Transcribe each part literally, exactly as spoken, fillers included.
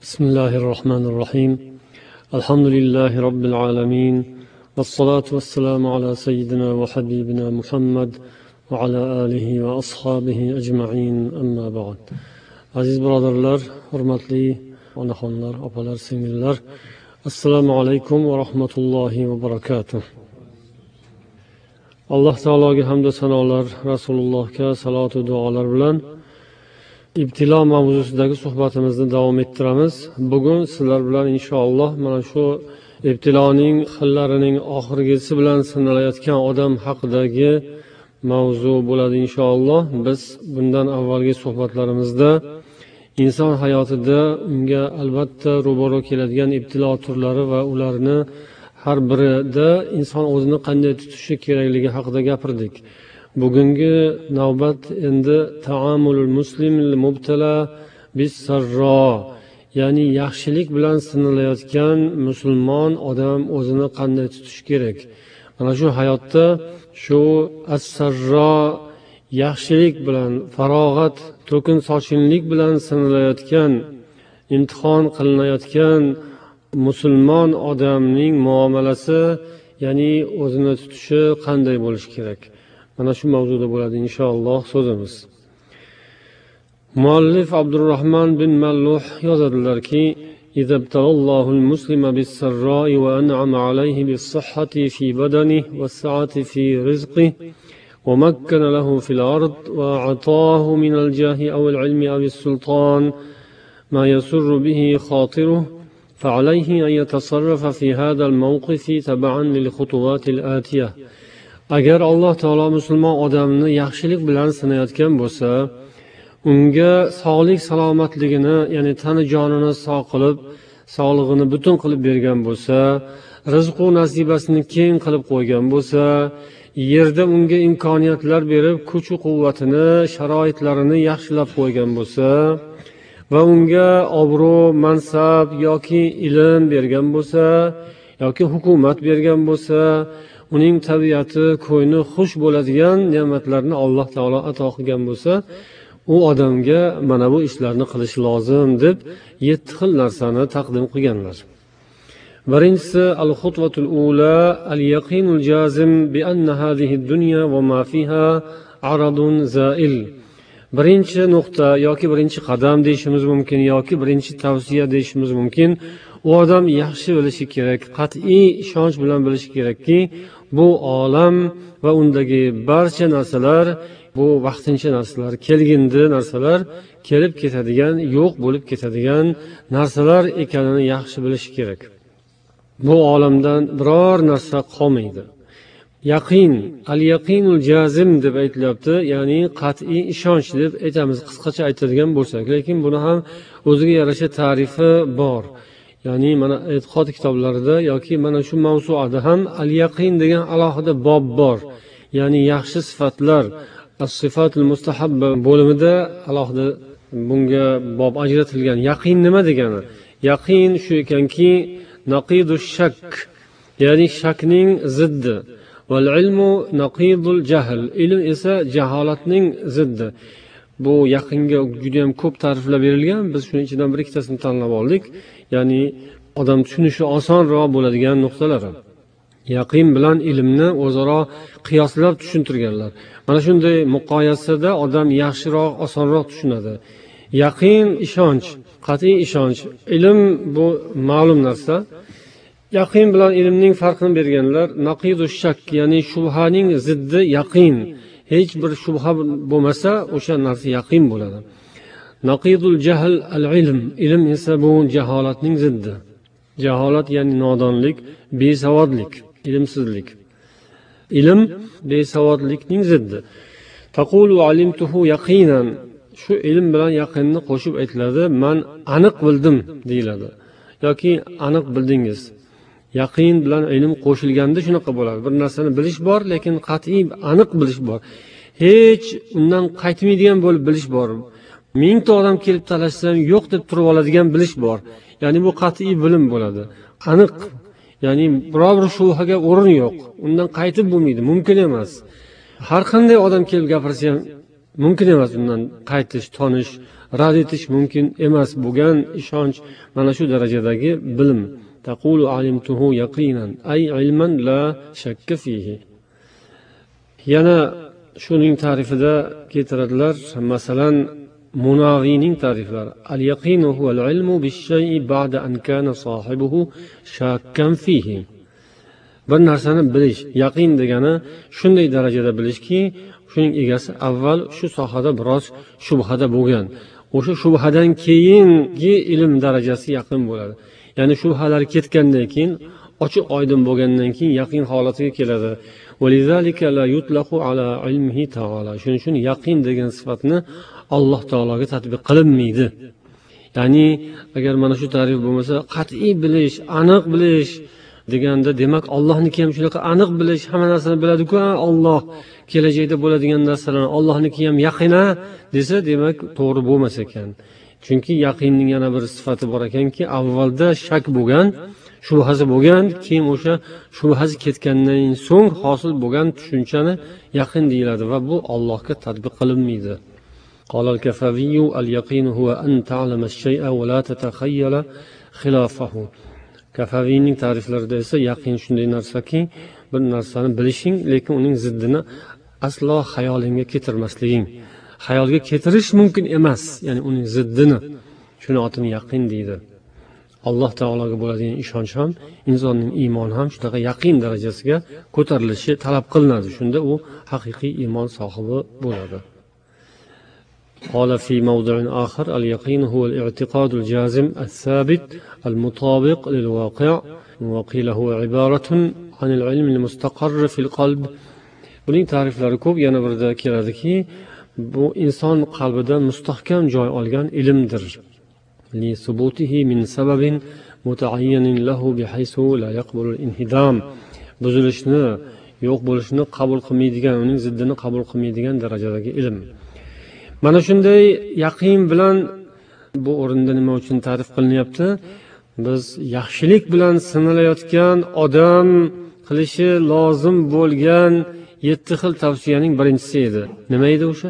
بسم الله الرحمن الرحيم الحمد لله رب العالمين والصلاة والسلام على سيدنا وحبيبنا محمد وعلى آله وأصحابه أجمعين أما بعد عزيز برادرlar, hurmatli onaxonlar, opalar, singillar, assalomu alaykum va rahmatullohi va barakatuh. Alloh taologa hamd va sanolar, Rasulullohga salatu duolar bilan ibtilo mavzusidagi suhbatimizni davom ettiramiz. Bugun sizlar bilan inshaalloh mana shu ibtiloning xillarining oxirgisi bilan sinalayotgan odam haqidagi mavzu bo'ladi inshaalloh. Biz bundan avvalgi suhbatlarimizda inson hayotida unga albatta ro'baro keladigan ibtilo turlari va ularni har birida inson o'zini qanday tutishi kerakligi haqida gapirdik. Bugungi navbat endi taamulul muslimil mubtala bis sarro, ya'ni yaxshilik bilan sinalayotgan musulmon odam o'zini qanday tutishi kerak. Mana shu hayotda shu as-sarro, yaxshilik bilan, farog'at, to'kin sochinlik bilan sinalayotgan, imtihon qilinayotgan musulmon odamning muomalasi, ya'ni o'zini tutishi qanday bo'lishi kerak? Mana shu mavzuda bo'ladi inshaalloh so'zimiz. Muallif Abdurrahman bin Malluh yozadilarki: "İza ibtalallahu al-muslima bis-sarra'i wa an'ama alayhi bis-sihhati fi badanihi was-sa'ati fi rizqihi wa makkana lahu fil ard wa ataahu min al-jahi aw al-'ilmi aw as-sultan ma yasurru bihi khatiruhu فعليه أن يتصرف في هذا الموقف تبعا للخطوات الآتية." Agar Alloh taolo musulmon odamni yaxshilik bilan sinayotgan bo'lsa, unga sog'lik salomatligini, ya'ni tani jonini sog' qilib, sog'lig'ini butun qilib bergan bo'lsa, rizq va nasibasini keng qilib qo'ygan bo'lsa, yerda unga imkoniyatlar berib, kuch-quvvatini, sharoitlarini yaxshilab qo'ygan bo'lsa va unga obro', mansab yoki ilm bergan bo'lsa yoki hukumat bergan bo'lsa, uning tabiati, ko'ngli xush bo'ladigan ne'matlarni Alloh taolo ato qilgan bo'lsa, u odamga mana bu ishlarni qilish lozim deb yetti xil narsani taqdim qilganlar. Birinchisi al-xutvatul ula al-yaqinul jazim bi anna hadhihi ad-dunya wa ma fiha aradun za'il. Birinchi nuqta yoki birinchi qadam deyishimiz mumkin yoki birinchi tavsiya deyishimiz mumkin. U odam yaxshi bilishi kerak, qat'iy ishonch bilan bilishi kerakki, bu olam va undagi barcha narsalar bu vaqtincha narsalar, kelgindi narsalar, kelib ketadigan, yo'q bo'lib ketadigan narsalar ekanini yaxshi bilishi kerak. Bu olamdan biror narsa qolmaydi. Yaqin, al-yaqinul jazim deb aytilyapti, ya'ni qat'iy ishonch deb aytamiz, qisqacha aytadigan bo'lsak, lekin buni ham o'ziga yarasha ta'rifi bor. Ya'ni mana e'tiqod kitoblarida yoki mana shu mavzuada ham al-yaqin degan alohida bob bor. Ya'ni yaxshi sifatlar, as-sifatul mustahabba bo'limida alohida bunga bob ajratilgan. Yaqin nima degani? Yaqin shu ekanki, naqidush shak, ya'ni shakning ziddi. Val ilmu naqidul jahl, ilm esa jaholatning ziddi. Bu yaqinga juda ham ko'p ta'riflar berilgan, biz shuning ichidan bir ikkitasini tanlab oldik. Ya'ni odam tushunishi osonroq bo'ladigan nuqtalar. Yaqin bilan ilmni o'zaro qiyoslab tushuntirganlar. Mana shunday muqoyasada odam yaxshiroq, osonroq tushunadi. Yaqin ishonch, qat'iy ishonch, ilm bu ma'lum narsa. Yaqin bilan ilmning farqini berganlar, naqidush shak, ya'ni shubhaning ziddi yaqin. Hech bir shubha bo'lmasa, o'sha narsa yaqin bo'ladi. Naqidul jahl al-ilm, ilm esa bu jaholatning ziddi. Jaholat ya'ni nodonlik, besavodlik, ilmsizlik. Ilm besavodlikning ziddi. Taqulu alimtuhu yaqinan, shu ilm bilan yaqinni qo'shib aytiladi, man aniq bildim deyiladi yoki aniq bildingiz. Yaqin bilan ilm qo'shilganda shunaqa bo'ladi. Bir narsani bilish bor, lekin qat'iy aniq bilish bor. Hech undan qaytmaydigan bo'lib bilish bor. Mingta odam kelib talashsa ham yo'q deb turib oladigan bilish bor. Ya'ni bu qat'iy bilim bo'ladi. Aniq. Ya'ni biror bir shubhaga o'rin yo'q. Undan qaytib bo'lmaydi, mumkin emas. Har qanday odam kelib gapirsa ham mumkin emas, undan qaytish, tonish, rad etish mumkin emas bo'lgan ishonch, mana shu darajadagi bilim. Taqulu alimtuhu yaqinan ay ilman la shakka fihi. Yana shuning ta'rifida keltiradilar, masalan Munaviyning ta'riflari. Al-yaqinu huwa al-ilmu bish-shay'i ba'da an kana sohibuhu shakkan fihi. Bir narsani bilish, yaqin degani shunday darajada bilishki, shuning egasi avval shu sohada biroz shubhada bo'lgan. O'sha shubhadan keyingi ilm darajasi yaqin bo'ladi. Ya'ni shubhalar ketgandan keyin, ochiq oydin bo'lgandan keyin yaqin holatiga keladi. Valizalika la yutlaqu ala ilmihi ta'ala. Shuning uchun yaqin degan sifatni Alloh taologa tatbiq qilinmaydi. Ya'ni agar mana shu ta'rif bo'lmasa, qat'iy bilish, aniq bilish deganda, demak Allohniki ham shunaqa aniq bilish, hamma narsani biladi-ku, Alloh kelajakda bo'ladigan narsalarni Allohniki ham yaqina desa, demak to'g'ri bo'lmas ekan. Chunki yaqinning yana bir sifati bor ekanki, avvalda shak bo'lgan, shubhasi bo'lgan, keyin o'sha shubhasi ketgandan so'ng hosil bo'lgan tushunchani yaqin deyiladi va bu Allohga tatbiq qilinmaydi. قال الكفاوي اليقين هو أن تعلم الشيء ولا تتخيل خلافه. Kafaviyning ta'riflarida esa yaqin shunday narsaki, bir narsani bilishing, lekin uning ziddini aslo xayolingga keltirmasliging. Xayolga keltirish mumkin emas, ya'ni uning ziddini. Shuni otini yaqin deydi. Alloh taologa bo'ladigan ishonch ham, insonning iymoni ham shunaqa yaqin darajasiga ko'tarilishi talab qilinadi. Shunda u haqiqiy iymon sohibi bo'ladi. قال في موضع آخر اليقين هو الاعتقاد الجازم الثابت المطابق للواقع وقيل هو عبارة عن العلم المستقر في القلب. Buning ta'riflari ko'p. Yana birda keladiki, bu inson qalbida mustahkam joy olgan ilmdir. Li subutihi min sababin mutaayyanin lahu bihaysu la yaqbulu al-inhidam. Buzilishni, yo'q bo'lishni qabul qilmaydigan, uning ziddini qabul qilmaydigan darajadagi ilm. Mana shunday yaqin bilan bu o'rinda nima uchun ta'rif qilinyapti? Biz yaxshilik bilan sinalayotgan odam qilishi lozim bo'lgan yetti xil tavsiyaning birinchisi edi. Nima edi o'sha?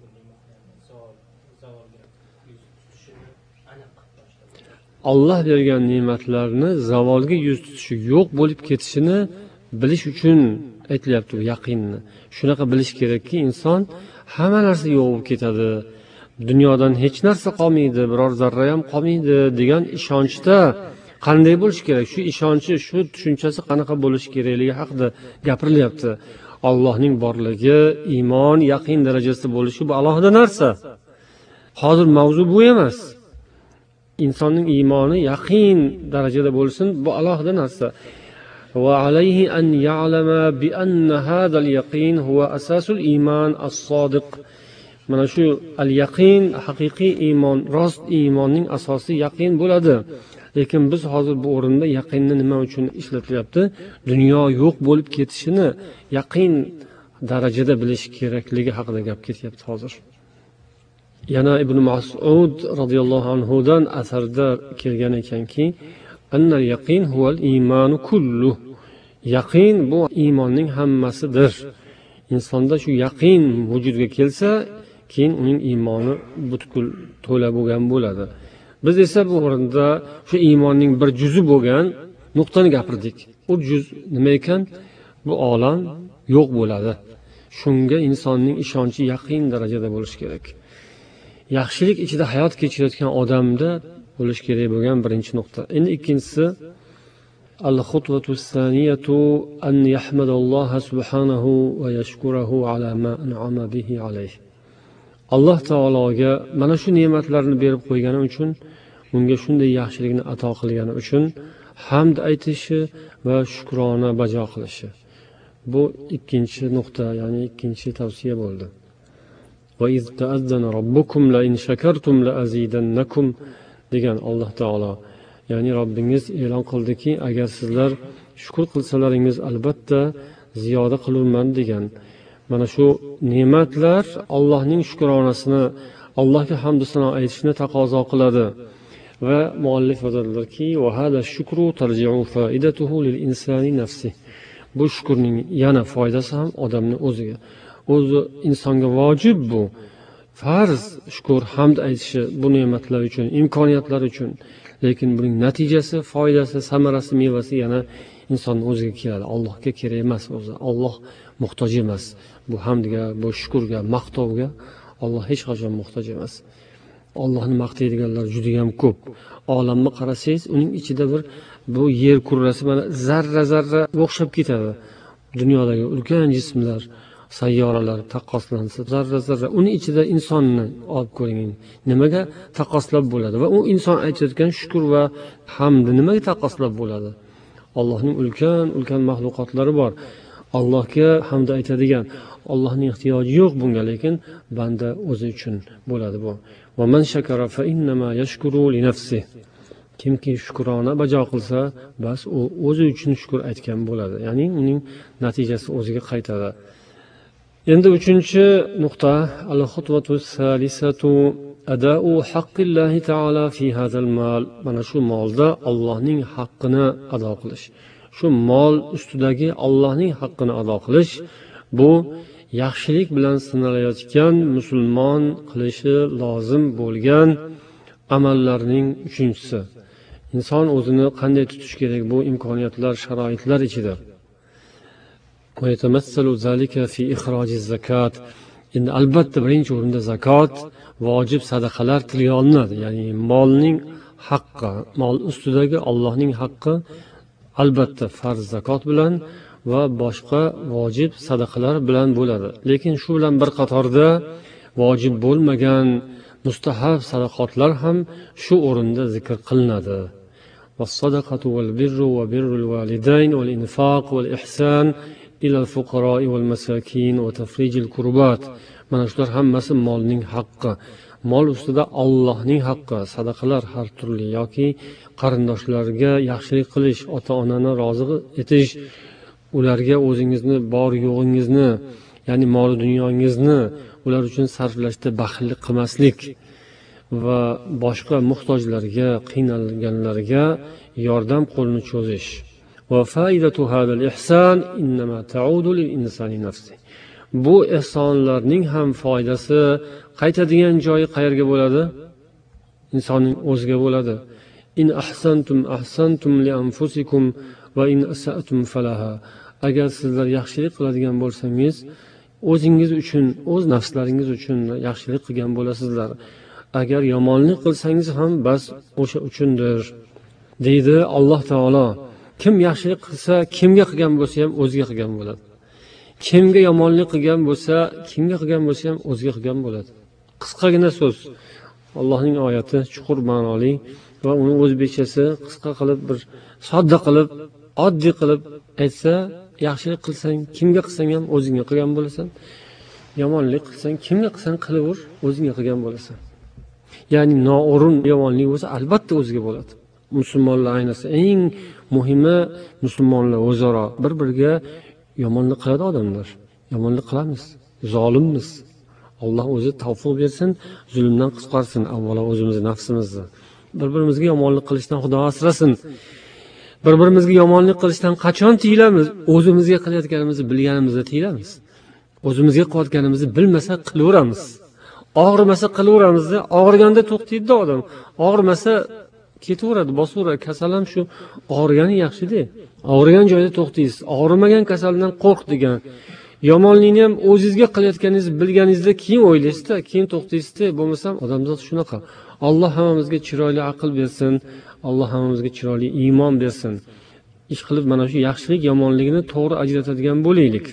Alloh bergan ne'matlarni zavolga yuz tutishi, yo'q bo'lib ketishini bilish uchun aytilyapti bu yaqinni. Shunaqa bilish kerakki, inson hamma narsa yo'q bo'lib ketadi. Dunyodan hech narsa qolmaydi, biror zarra ham qolmaydi degan ishonchda qanday bo'lish kerak? Shu ishonchi, shu tushunchasi qanaqa bo'lish kerakligi haqida gapirilyapti. Allohning borligi, iymon, yaqin darajasida bo'lishi bu alohida narsa. Hozir mavzu bu emas. Insonning iymoni yaqin darajada bo'lsin, bu alohida narsa. وعليه أن يعلم بأن هذا اليقين هو أساس الإيمان الصادق. Mana shu al-yaqin, haqiqiy iymon, rost iymonning asosi yaqin bo'ladi. Lekin biz hozir bu o'rinda yaqinni nima uchun ishlatilyapti? Dunyo yo'q bo'lib ketishini yaqin darajada bilish kerakligi haqida gap ketyapti hozir. Yana Ibn Mas'ud radhiyallohu anhu dan asarda kelgan ekanki, annal yaqin huval iymanu kullu. Yaqin bu iymonning hammasidir. Insonda shu yaqin vujudga kelsa, keyin uning iymoni butkul to'la bo'lgan bo'ladi. Biz esa bu o'rinda shu iymonning bir juzi bo'lgan nuqtani gapirdik. U juz nima ekan? Bu olam yo'q bo'ladi. Shunga insonning ishonchi yaqin darajada bo'lishi kerak. Yaxshilik ichida hayot kechirayotgan odamda bo'lish kerak bo'lgan birinchi nuqta. Endi ikkinchisi al-khutwatu as-saniyatu an yahmadalloha subhanahu va yashkurahu ala ma an'ama bihi alayhi. Alloh taologa mana shu ne'matlarni berib qo'ygani uchun, unga shunday yaxshilikni ato qilgani uchun hamd aytishi va shukrona bajo qilishi. Bu ikkinchi nuqta, ya'ni ikkinchi tavsiya bo'ldi. Va iz ta'azzana robbukum la in shakartum la azidannakum degan Alloh taolo. Ya'ni Robbingiz e'lon qildiki, agar sizlar shukr qilsalaringiz albatta ziyoda qilurman degan. Mana shu ne'matlar Allohning shukronasini, Allohga hamd va sano aytishni taqozo qiladi. Va muallif yozadilarki, va hada shukru tarji'u faidatuhu lil insani nafsi. Bu shukrning yana foydasi ham odamning o'ziga. O'zi insonga vojib bu. farz shukur hamd aytishi bu ne'matlar uchun, imkoniyatlar uchun. Lekin buning natijasi, foydasi, samarasi, mevasi yana insonning o'ziga keladi. Allohga kerak emas o'zi. Alloh muhtoj emas. Bu hamdga, bu shukurga, maqtovga Alloh hech qachon muhtoj emas. Allohni maqtaydiganlar juda ham ko'p. Olamni qarasangiz, uning ichida bir bu yer kurrasi mana zarra-zarra o'xshab ketadi. Dunyodagi ulkan jismlar, sayyoralar taqqoslansa, zarra-zarra uning ichida insonni olib ko'ring. Nimaga taqqoslab bo'ladi va u inson aytayotgan shukr va hamd nimaga taqqoslab bo'ladi? Allohning ulkan, ulkan mahluqotlari bor. Allohga hamd aytadigan, Allohning ehtiyoji yo'q bunga, lekin banda o'zi uchun bo'ladi bu. Va man shakara fa innama yashkuru li nafsihi. Kimki shukrona bajo qilsa, bas u o'zi uchun shukr aytgan bo'ladi. Ya'ni uning natijasi o'ziga qaytadi. Endi uchinchi nuqta, al-xutwatu salisatu ada'u haqqillohi taala fi hadal mal. Mana shu molda Allohning haqqini ado qilish. Shu mol ustidagi Allohning haqqini ado qilish bu yaxshilik bilan sinalayotgan musulmon qilishi lozim bo'lgan amallarning uchinchisi. Inson o'zini qanday tutish kerak bu imkoniyatlar, sharoitlar ichida. Va yatamassalu zalika fi ikhrojiz zakat. Endi albatta birinchi o'rinda zakot, vojib sadaqalar tilga olinadi. Ya'ni molning haqqi, mol ustidagi Allohning haqqi albatta farz zakot bilan va boshqa vojib sadaqalar bilan bo'ladi. Lekin shu bilan bir qatorda vojib bo'lmagan mustahab sadaqotlar ham shu o'rinda zikr qilinadi. Was-sadaqatu wal-birru wa birrul walidayn wal-infaq wal-ihsan ila al-fuqara'i wal-masakin wa tafrijil kurbat. Mana shular hammasi molning haqqi. Mol ustida Allohning haqqi, sadaqalar har turli yoki qarindoshlarga yaxshilik qilish, ota-onani rozi etish, ularga o'zingizni bor yo'g'ingizni, ya'ni mol dunyongizni ular uchun sarflashda baxillik qilmaslik va boshqa muhtojlarga, qiynalganlarga yordam qo'lini cho'zish. Va faidatu hadal ihson innama ta'udu lil insani nafsi. Bu ihsonlarning ham foydasi qaytadigan joyi qayerga bo'ladi? Insonning o'ziga bo'ladi. In ahsantum ahsantum li anfusikum va in asa'tum falaha. Agar sizlar yaxshilik qiladigan bo'lsangiz, o'zingiz uchun, o'z nafslaringiz uchun yaxshilik qilgan bo'lasizlar. Agar yomonlik qilsangiz ham bas o'sha uchundir, deydi Alloh taolo. Kim yaxshilik qilsa, kimga qilgan bo'lsa ham o'ziga qilgan bo'ladi. Kimga yomonlik qilgan bo'lsa, kimga qilgan bo'lsa ham o'ziga qilgan bo'ladi. Qisqagina so'z. Allohning oyati chuqur ma'noli va uni o'zbekchasi qisqa qilib bir sodda qilib, oddiy qilib aytsa, yaxshilik qilsang, kimga qilsang ham o'zingga qilgan bo'lasan. Yomonlik qilsang, kimga qilsang qilaver, o'zingga qilgan bo'lasan. Ya'ni noo'rin yomonlik bo'lsa, albatta o'ziga bo'ladi. Musulmonlar ayniqsa eng muhimi musulmonlar o'zaro bir-biriga yomonlik qiladi odamlar. Yomonlik qilamiz, zolimmiz. Alloh o'zi tavfiq bersin, zulmdan qutqarsin, avvalo o'zimizni, nafsimizni. Bir-birimizga yomonlik qilishdan Xudo asrasin. Bir-birimizga yomonlik qilishdan qachon tiyilamiz? O'zimizga qilayotganimizni bilganimizda tiyilamiz. O'zimizga qilayotganimizni bilmasa qilaveramiz. Og'rimasa qilaveramizda, og'riganda to'xtaydi odam. Og'rimasa ketaveradi, bosaveradi. Kasal ham shu og'rigani yaxshi-da. Og'rigan joyda to'xtaysiz. Og'rimagan kasaldan qo'rq degan. Yomonlikni ham o'zingizga qilayotganingizni bilganingizda keyin o'ylaysizda, keyin to'xtaysizda. Bo'lmasam odamzod shunaqa. Alloh hammamizga chiroyli aql bersin. Alloh hammamizga chiroyli iymon bersin. Ish qilib mana shu yaxshilik yomonligini to'g'ri ajratadigan bo'laylik.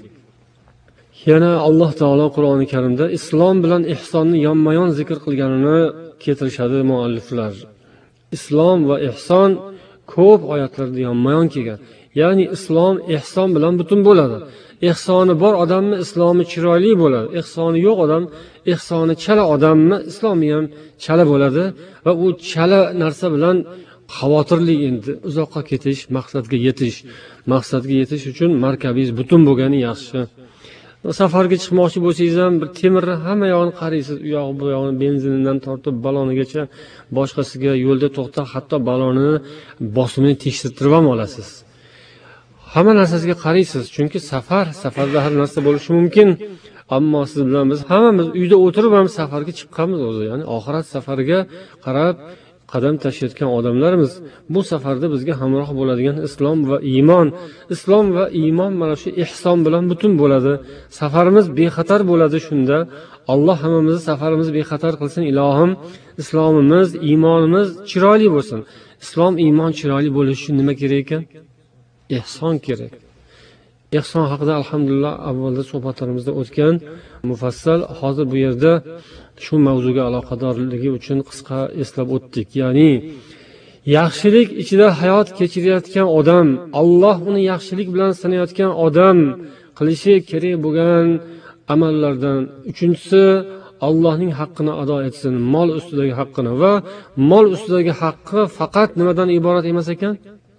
Yana Alloh taolo Qur'oni Karimda islom bilan ihsonni yonma-yon zikr qilganini keltirishadi mualliflar. Islom va ihson ko'p oyatlarda yonma-yon kelgan. Ya'ni islom ihson bilan butun bo'ladi. Ihsoni bor odamni islomi chiroyli bo'ladi. Ihsoni yo'q odam, ihsoni chala odamni islomi ham chala bo'ladi va u chala narsa bilan xavotirli endi uzoqqa ketish, maqsadga yetish, maqsadga yetish uchun markabingiz butun bo'lgani yaxshi. Safarga chiqmoqchi bo'lsangiz ham bir temirni hamma yog'ini qaraysiz, u yoq bu yog'ini benzinidan tortib balonigacha boshqasiga yo'lda to'xtab, hatto balonini bosimini tekshirtirib ham olasiz. Hamma narsasiga qaraysiz, chunki safar, safarda har narsa bo'lishi mumkin. Ammo siz bilan biz hammamiz uyda o'tirib ham safarga chiqqanmiz o'zi, ya'ni oxirat safariga qarab qadam tashlayotgan odamlarimiz. Bu safarda bizga hamroh bo'ladigan islom va iymon, islom va iymon mana shu ihson bilan butun bo'ladi. Safarimiz bexatar bo'ladi. Shunda Alloh hammamizni safarimizni bexatar qilsin. Ilohim, islomimiz, iymonimiz chiroyli bo'lsin. Islom, iymon chiroyli bo'lishi uchun nima kerak ekan? Ihson kerak. Ihson haqida alhamdulillah avvalda suhbatlarimizda o'tgan mufassal. Hozir bu yerda shu mavzuga aloqadorligi uchun qisqa eslab o'tdik. Ya'ni yaxshilik ichida hayot kechirayotgan odam, Alloh uni yaxshilik bilan sanayotgan odam qilishi kerak bo'lgan amallardan uchinchisi, Allohning haqqini ado etsin, mol ustidagi haqqini. Va mol ustidagi haqqi faqat nimadan iborat emas ekan?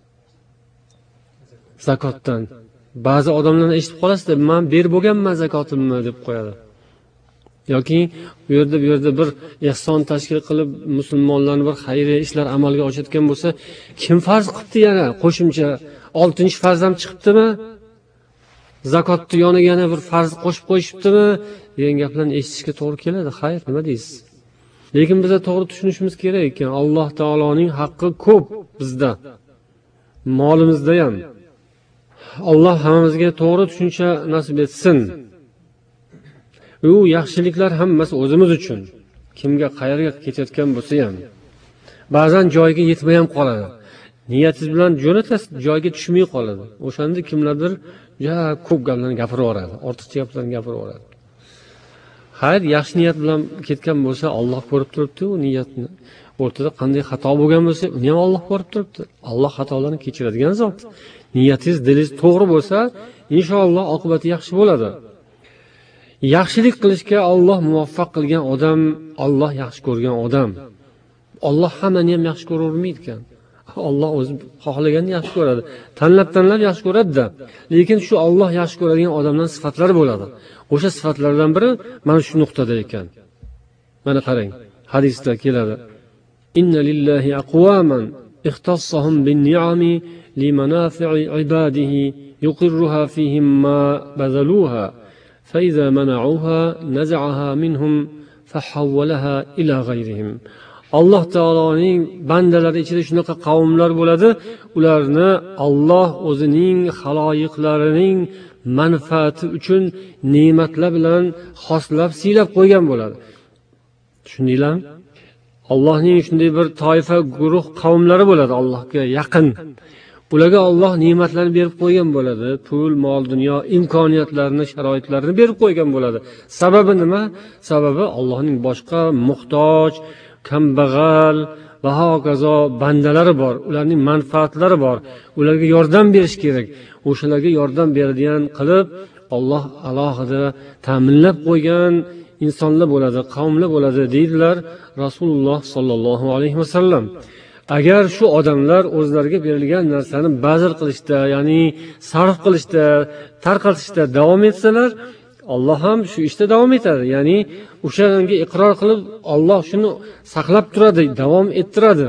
Zakotdan. Ba'zi odamlarni eshitib qolasizlar, men berib bo'lganman zakotimni deb qo'yadi. Yoki bu yerda bu yerda bir ihson tashkil qilib musulmonlarni bir xayriya ishlar amalga oshirayotgan bo'lsa, kim farz qilibdi yana? Qo'shimcha oltinchi farz ham chiqibdimi? Zakotni yoniga yana bir farz qo'shib qo'yishibdimi? degan gaplarni eshitishga to'g'ri keladi. Xayr, nima deysiz? Lekin biz to'g'ri tushunishimiz kerak ekan. Alloh taoloning haqqi ko'p bizda. Molimizda ham. Alloh hammamizga to'g'ri tushuncha nasib etsin. U yaxshiliklar hammasi o'zimiz uchun. Kimga qayerga ketayotgan bo'lsa ham. Ba'zan joyiga yetmay ham qoladi. Niyatingiz bilan jo'natasiz, joyiga tushmay qoladi. O'shanda kimlardir ja ko'p gaplarni gapiraveradi, ortiqcha gaplarni gapiraveradi. Hayr, yaxshi niyat bilan ketgan bo'lsa, Alloh ko'rib turibdi u niyatni. O'rtada qanday xato bo'lgan bo'lsa, uni ham Alloh ko'rib turibdi. Alloh xatolarni kechiradigan zot. Niyatingiz, dilingiz to'g'ri bo'lsa, inshaalloh oqibati yaxshi bo'ladi. Yaxshilik qilishga Alloh muvaffaq qilgan odam, Alloh yaxshi ko'rgan odam. Alloh hammani ham yaxshi ko'ravermaydi ekan. Alloh o'zi xohlaganini yaxshi ko'radi. Tanlab-tanlab yaxshi ko'radi-da. Lekin shu Alloh yaxshi ko'radigan odamlarning sifatlari bo'ladi. O'sha sifatlardan biri mana shu nuqtada ekan. Mana qarang, hadisda keladi. Inna lillahi aqwaman ikhtassahum bin-ni'ami limanafi'i ibadihi yuqirruha fihim ma bazaluha fa idza mana'uha naz'aha minhum fahawwalaha ila ghayrihim. Alloh taoloning bandalari ichida shunaqa qavmlar bo'ladi, ularni Alloh o'zining xaloyiqlarining manfaati uchun ne'matlar bilan xoslab siylab qo'ygan bo'ladi. Tushundinglarmi? Allohning shunday bir toifa, guruh qavmlari bo'ladi Allohga yaqin. Ularga Alloh ne'matlarni berib qo'ygan bo'ladi. Pul, mol, dunyo, imkoniyatlarni, sharoitlarni berib qo'ygan bo'ladi. Sababi nima? Sababi Allohning boshqa muhtoj, kambag'al va hokazo bandalari bor. Ularning manfaatlari bor. Ularga yordam berish kerak. O'shalarga yordam beradigan qilib Alloh alohida ta'minlab qo'ygan insonlar bo'ladi, qavmlar bo'ladi deydilar Rasululloh sollallohu alayhi vasallam. Agar shu odamlar o'zlariga berilgan narsani bazir qilishda, ya'ni sarf qilishda, tarqatishda davom etsalar, Alloh ham shu ishda davom etadi. Ya'ni o'shanga iqror qilib, Alloh shuni saqlab turadi, davom ettiradi.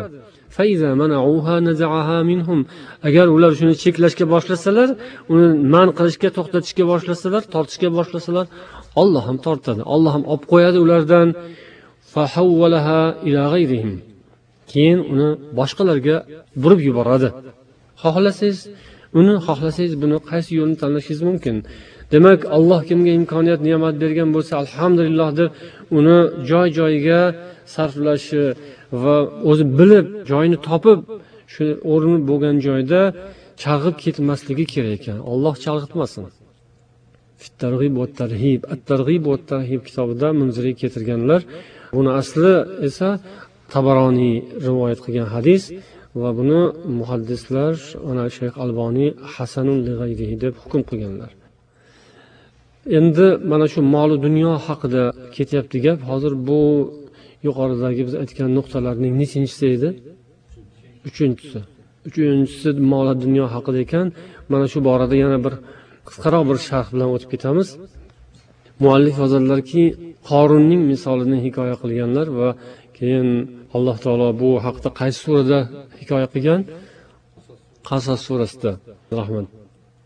Agar ular shuni cheklashga boshlasalar, uni man qilishga, to'xtatishga boshlasalar, tortishga boshlasalar, Alloh ham tortadi. Alloh ham olib qo'yadi ulardan. Fahawwalaha ila ghayrihim. Keyin uni boshqalarga burib yuboradi. Xohlasangiz uni, xohlasangiz buni qaysi yo'lni tanlashingiz mumkin. Demak, Alloh kimga imkoniyat, ne'mat bergan bo'lsa, alhamdulillah deb uni joy-joyiga sarflashi va o'zi bilib, joyini topib, shu o'rni bo'lgan joyda chalg'ib ketmasligi kerak ekan. Alloh chalg'itmasin. Fit-targ'ib va tarhib, at-targ'ib va tarhib kitobida Munziri keltirganlar. Buni asli esa Tabaroniy rivoyat qilgan hadis va buni muhaddislar, ana Shayx Alboniy hasanun li g'ayrihi deb hukm qilganlar. Endi mana shu mol dunyo haqida ketyapti gap. Hozir bu yuqoridagi biz aytgan nuqtalarning nechinchisi edi? Uchinchisi. Uchinchisi mol dunyo haqida ekan. Mana shu borada yana bir qisqaroq bir sharh bilan o'tib ketamiz. Muallif yozadilarki, Qorunning misolini hikoya qilganlar va keyin Alloh taolo bu haqda qaysi surada hikoya qilgan? Qasas surasida. Rahmat.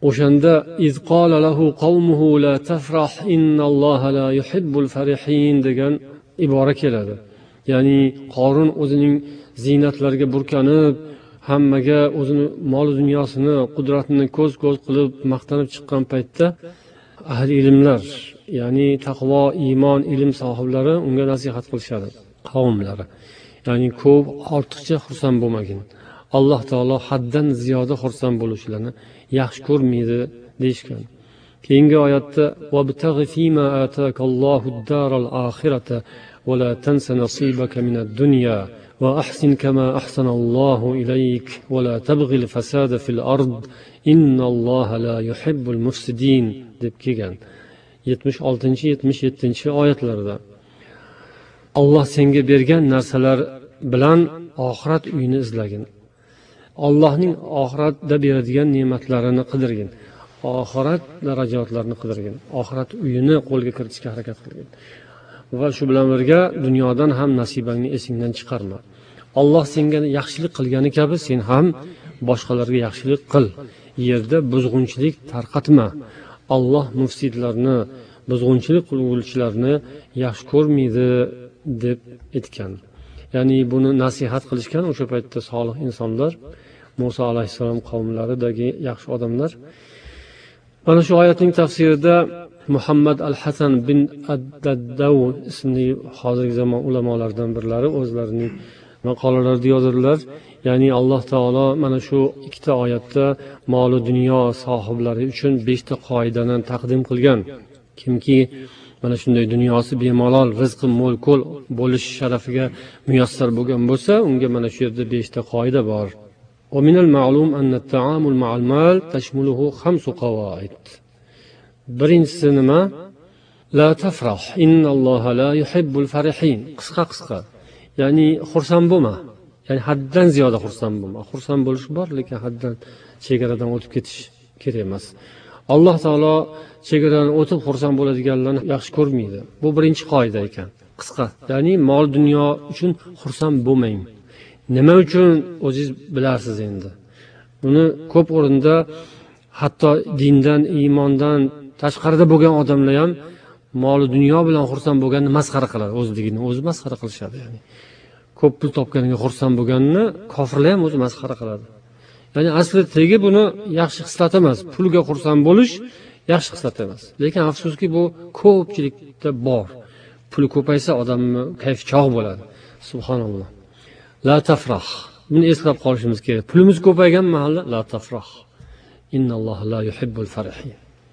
o'shanda iz qala lahu qawmuhu la tafrah innalloha la yuhibbul farihin degan ibora keladi. Ya'ni Qorun o'zining ziynatlariga burkanib, hammaga o'zini mol dunyosini, qudratini ko'z-ko'z qilib maqtanib chiqqan paytda ahli ilmlar, ya'ni taqvo, iymon, ilm sohiblari unga nasihat qilishadi, qavmlari. Ya'ni ko'p ortiqcha xursand bo'lmagin. Alloh taolo haddan ziyoda xursand bo'lishlarni yaxshi ko'rmaydi deyishgan. Keyingi oyatda vabtaghi fima atakallohu ad-daral oxirata va la tansa nasibaka minad dunya va ahsin kama ahsanallohu ilayk va la tabghil fasada fil ard innalloha la yuhibbul mufsidin deb kelgan yetmish oltinchi yetmish yettinchi oyatlarda. Alloh senga bergan narsalar bilan oxirat uyini izlagin. Allohning oxiratda beradigan ne'matlarini qidirgin. Oxirat darajatlarini qidirgin. Oxirat uyini qo'lga kiritishga harakat qilgin. Va shu bilan birga dunyodan ham nasibangni esingdan chiqarma. Alloh senga yaxshilik qilgani kabi sen ham boshqalarga yaxshilik qil. Yerda buzg'unchilik tarqatma. Alloh mufsidlarni, buzg'unchilik qiluvchilarni yaxshi ko'rmaydi deb aytgan. Ya'ni buni nasihat qilishgan o'sha paytda solih insonlar, Musa alayhissalom qavmlaridagi yaxshi odamlar. Mana shu oyatning tafsirida Muhammad al-Hasan bin ad-Daddaw ismli hozirgi zamon ulamolaridan birlari o'zlarining maqolalarida yozadilar. Ya'ni Alloh taolo mana shu ikkita oyatda mol va dunyo sohiblari uchun beshta qoidani taqdim qilgan. Kimki mana shunday dunyosi bemalol, rizqi mo'l-ko'l bo'lish sharafiga muyassar bo'lgan bo'lsa, unga mana shu yerda beshta qoida bor. Wa minal ma'lum anna at-ta'amul ma'al mal tashmuluhu khamsu qawaid. Birinchisi nima? La tafrah innalloha la yuhibbul farihin. Qisqa-qisqa. Ya'ni xursand bo'lma. Ya'ni haddan ziyoda xursand bo'lma. Xursand bo'lish bor, lekin haddan chegaradan o'tib ketish kerak emas. Alloh taolo chegaradan o'tib xursand bo'ladiganlarni yaxshi ko'rmaydi. Bu birinchi qoida ekan. Qisqa. Ya'ni mol dunyo uchun xursand bo'lmang. Nima uchun o'zingiz bilasiz endi. Buni ko'p o'rinda hatto dindan, iymondan tashqarida bo'lgan odamlar ham mol dunyo bilan xursand bo'lganni masxara qiladi, o'zligini o'zi masxara qilishadi. Ya'ni ko'p pul topganiga xursand bo'lganni kofirlar ham o'zi masxara qiladi. Ya'ni asli tegi buni yaxshi xislat emas. Pulga xursand bo'lish yaxshi xislat emas. Lekin afsuski bu ko'pchilikda bor. Puli ko'paysa odamni kayfi chog' bo'ladi. Subhanalloh. La tafrah. Buni eslab qolishimiz kerak. Pulimiz ko'paygan mahalla la tafrah. Innalloha la yuhibbul farihin.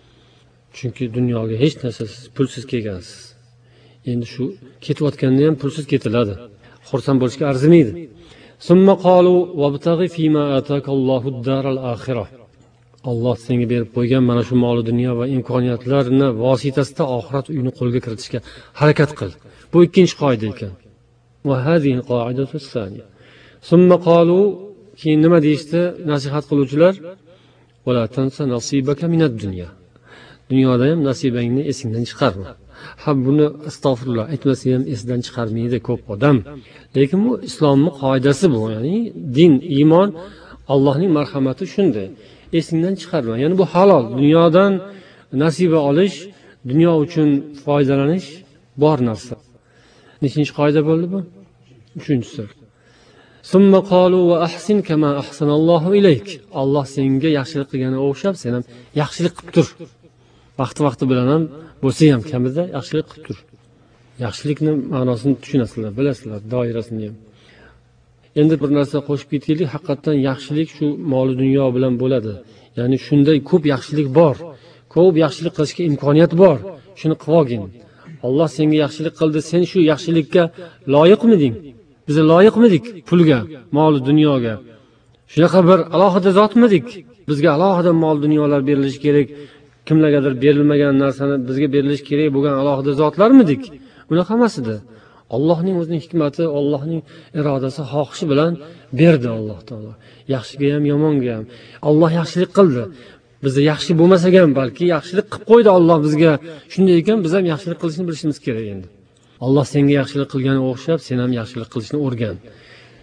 Chunki dunyoga hech narsasiz, pulsiz kelgansiz. Endi shu ketayotganda ham pulsiz ketiladi. Xursand bo'lishga arzimaydi. Summa qalu wabtaghi fima atakallohu ad-daral oxirah. Alloh senga berib qo'ygan mana shu mol dunyo va imkoniyatlarni vositasida oxirat uyini qo'lga kiritishga harakat qil. Bu ikkinchi qoida ekan. Va hadhihi qoidatu as-saniya. Summa qalu, keyin nima deyishdi nasihat qiluvchilar? Va la tansa nasibaka minad dunya. Dunyoda ham nasibangni esingdan chiqarma. Ha, buni astag'firullah aytmasa ham esdan chiqarmaydi ko'p odam. Lekin bu islomning qoidasi bu, ya'ni din, iymon, Allohning marhamati shunday. Esingdan chiqarma. Ya'ni bu halol. Dunyodan nasiba olish, dunyo uchun foydalanish bor narsa. Nechinchi qoida bo'ldi bu? Uchinchisi. Summa qalu va ahsin kama ahsanallohu ilayk. Alloh senga yaxshilik qilgani o'xshab, sen ham yaxshilik qilib tur. Vaqti-vaqti bilan ham bo'lsa ham kamida yaxshilik qilib tur. Yaxshilikning ma'nosini tushunasizlar, bilasizlar, doirasini ham. Endi bir narsa qo'shib ketaylik, haqiqatan yaxshilik shu mol dunyo bilan bo'ladi. Ya'ni shunday ko'p yaxshilik bor. Ko'p yaxshilik qilishga imkoniyat bor. Shuni qilib olgin. Alloh senga yaxshilik qildi, sen shu yaxshilikka loyiqmiding? Biz loyiqmidik pulga, mol dunyoga? Shunaqa bir alohida zotmidik? Bizga alohida mol dunyolar berilishi kerak. Kimlargadir berilmagan narsani bizga berilishi kerak bo'lgan alohida zotlarmidik? Unaqa emas edi. Allohning o'zining hikmati, Allohning irodasi, xohishi bilan berdi Alloh taolo. Yaxshiga ham, yomonga ham. Alloh yaxshilik qildi. Bizda yaxshi bo'lmasa ham, balki yaxshilik qilib qo'ydi Alloh bizga. Shunday ekan, biz ham yaxshilik qilishni bilishimiz kerak endi. Alloh senga yaxshilik qilgani o'xshab, sen ham yaxshilik qilishni o'rgan.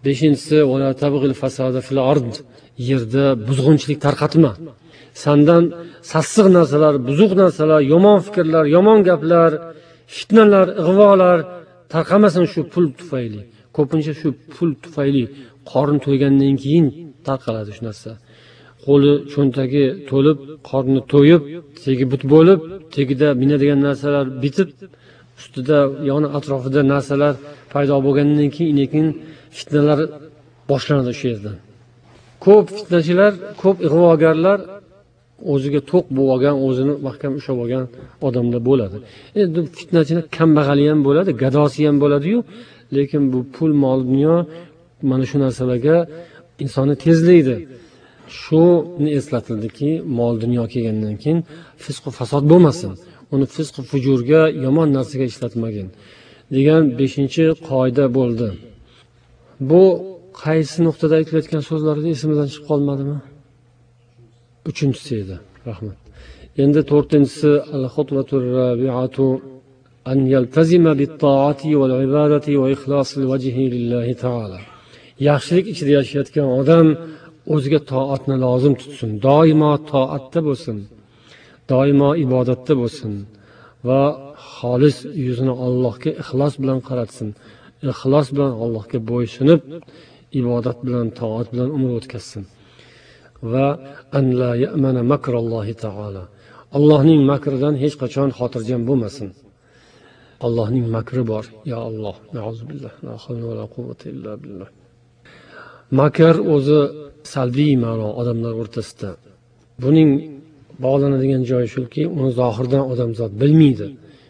beshinchisi wala tabghil fasada fil ard, yerda buzg'unchilik tarqatma. Sandan sassiq narsalar, buzuq narsalar, yomon fikrlar, yomon gaplar, fitnalar, ig'volar tarqamasin shu pul tufayli. Ko'pincha shu pul tufayli qorin to'ygandan keyin tarqaladi shu narsa. Qo'li cho'ntagi to'lib, qorni to'yib, tegi but bo'lib, tegida minadigan narsalar bitib, ustida yoni atrofida narsalar paydo bo'lgandan keyin lekin fitnalar boshlanadi shu yerdan. Ko'p fitnachilar, ko'p ig'vogarlar o'ziga to'q bo'lib olgan, o'zini mahkam ushlab olgan odamlar bo'ladi. Endi fitnachilar kambag'ali ham bo'ladi, gadosi ham bo'ladi-yu, lekin bu pul, mol, dunyo mana shu narsalarga insonni tezlaydi. Shuni eslatildiki, mol dunyo kelgandan keyin fisq va fasod bo'lmasin. Uni fisq va fujurga, yomon narsaga ishlatmagin degan beshinchi qoida bo'ldi. Bu qaysi nuqtada aytilayotgan so'zlarida esimizdan chiqib qolmadimi? Uchinchisi edi. Rahmat. Endi to'rtinchisi al-xutvatur rabi'atu an yaltazima bit-ta'ati wal-ibadati wa ikhlasil wajhi lillahi ta'ala. Yaxshilik ichida yashayotgan odam o'ziga toatni lozim tutsin, doimo toatda bo'lsin, doimo ibodatda bo'lsin va xolis yuzini Allohga ixlos bilan qaratsin. Ixlos bilan Allohga bo'ysunib, ibodat bilan, toat bilan umr o'tkazsin. Va an la ya'mana makrallohi ta'ala. Allohning makridan hech qachon xotirjam bo'lmasin. Allohning makri bor. Ya Alloh, na'uzubillah, la havla va la quvvata illa billah. Makr o'zi salbiy ma'no odamlar o'rtasida. Buning bog'lanadigan joyi shuki, uni zohirdan odamzod bilmaydi.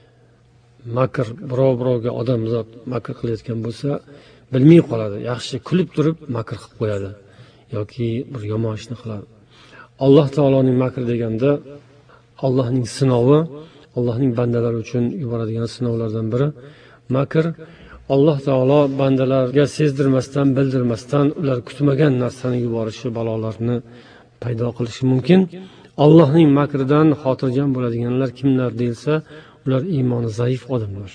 Makr birov birovga odamzod makr qilayotgan bo'lsa, bilmay qoladi. Yaxshi kulib turib makr qilib qo'yadi yoki bir yomon ishni qiladi. Alloh taoloning makri deganda Allohning sinovi, Allohning bandalari uchun yuboradigan sinovlardan biri makr. Alloh taolo bandalarga sezdirmasdan, bildirmasdan ular kutmagan narsani yuborishi, balolarni paydo qilishi mumkin. Allohning makridan xotirjam bo'ladiganlar kimlar deyilsa, ular iymoni zaif odamlar.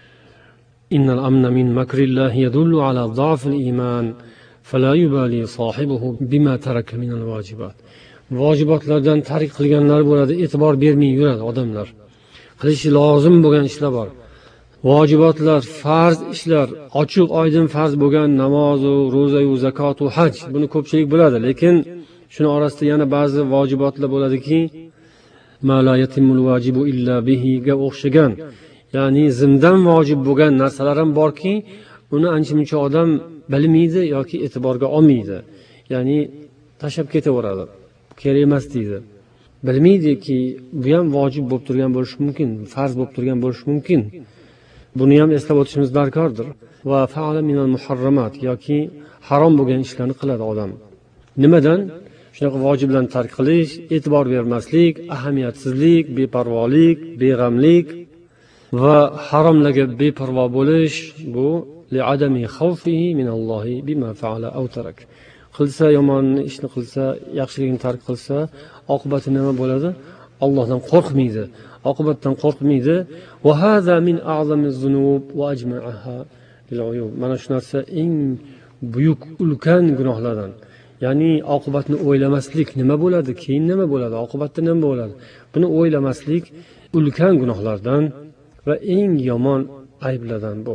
Innal amna min makrillahi yadullu ala dha'fil iman fala yubali sohibuhu bima taraka min al-wajibat. Vojibotlardan tark qilganlar bo'ladi, e'tibor bermay yuradi odamlar. Qilishi lozim bo'lgan ishlar bor. Vojibotlar, farz ishlar, ochiq oydin farz bo'lgan namoz, ro'za, zakot va haj, buni ko'pchilik biladi, lekin shuni orasida yana ba'zi vojibotlar bo'ladiki, ma la yatimul vajibu illa bihi ga o'xshagan, ya'ni zimdan vojib bo'lgan narsalar ham borki, uni ancha-muncha odam bilmaydi yoki e'tiborga olmaydi. Ya'ni tashab ketaveradi. Kerak emas deydi. Bilmaydiki, bu ham vojib bo'lib turgan bo'lishi mumkin, farz bo'lib turgan bo'lishi mumkin. Buni ham eslab o'tishimiz darkordir. Va fa'ala minal muharramat yoki harom bo'lgan ishlarni qiladi odam. Nimadan? Shunaqa vojiblarni tark qilish, e'tibor bermaslik, ahamiyatsizlik, beparvolik, beg'amlik va haromlarga beparvo bo'lish, bu li'adami xawfihi minallohi bima fa'ala aw tarak. Qilsa yomon ishni qilsa, yaxshilikni tark qilsa, oqibati nima bo'ladi? Allohdan qo'rqmaydi, oqibatdan qo'rqmaydi. Va hada min a'zamiz zunub va ajma'aha lil uyub. Mana shu narsa eng buyuk, ulkan gunohlardan. Ya'ni oqibatni o'ylamaslik, nima bo'ladi, keyin nima bo'ladi, oqibatda nima bo'ladi? Buni o'ylamaslik ulkan gunohlardan va eng yomon ayblardan bu.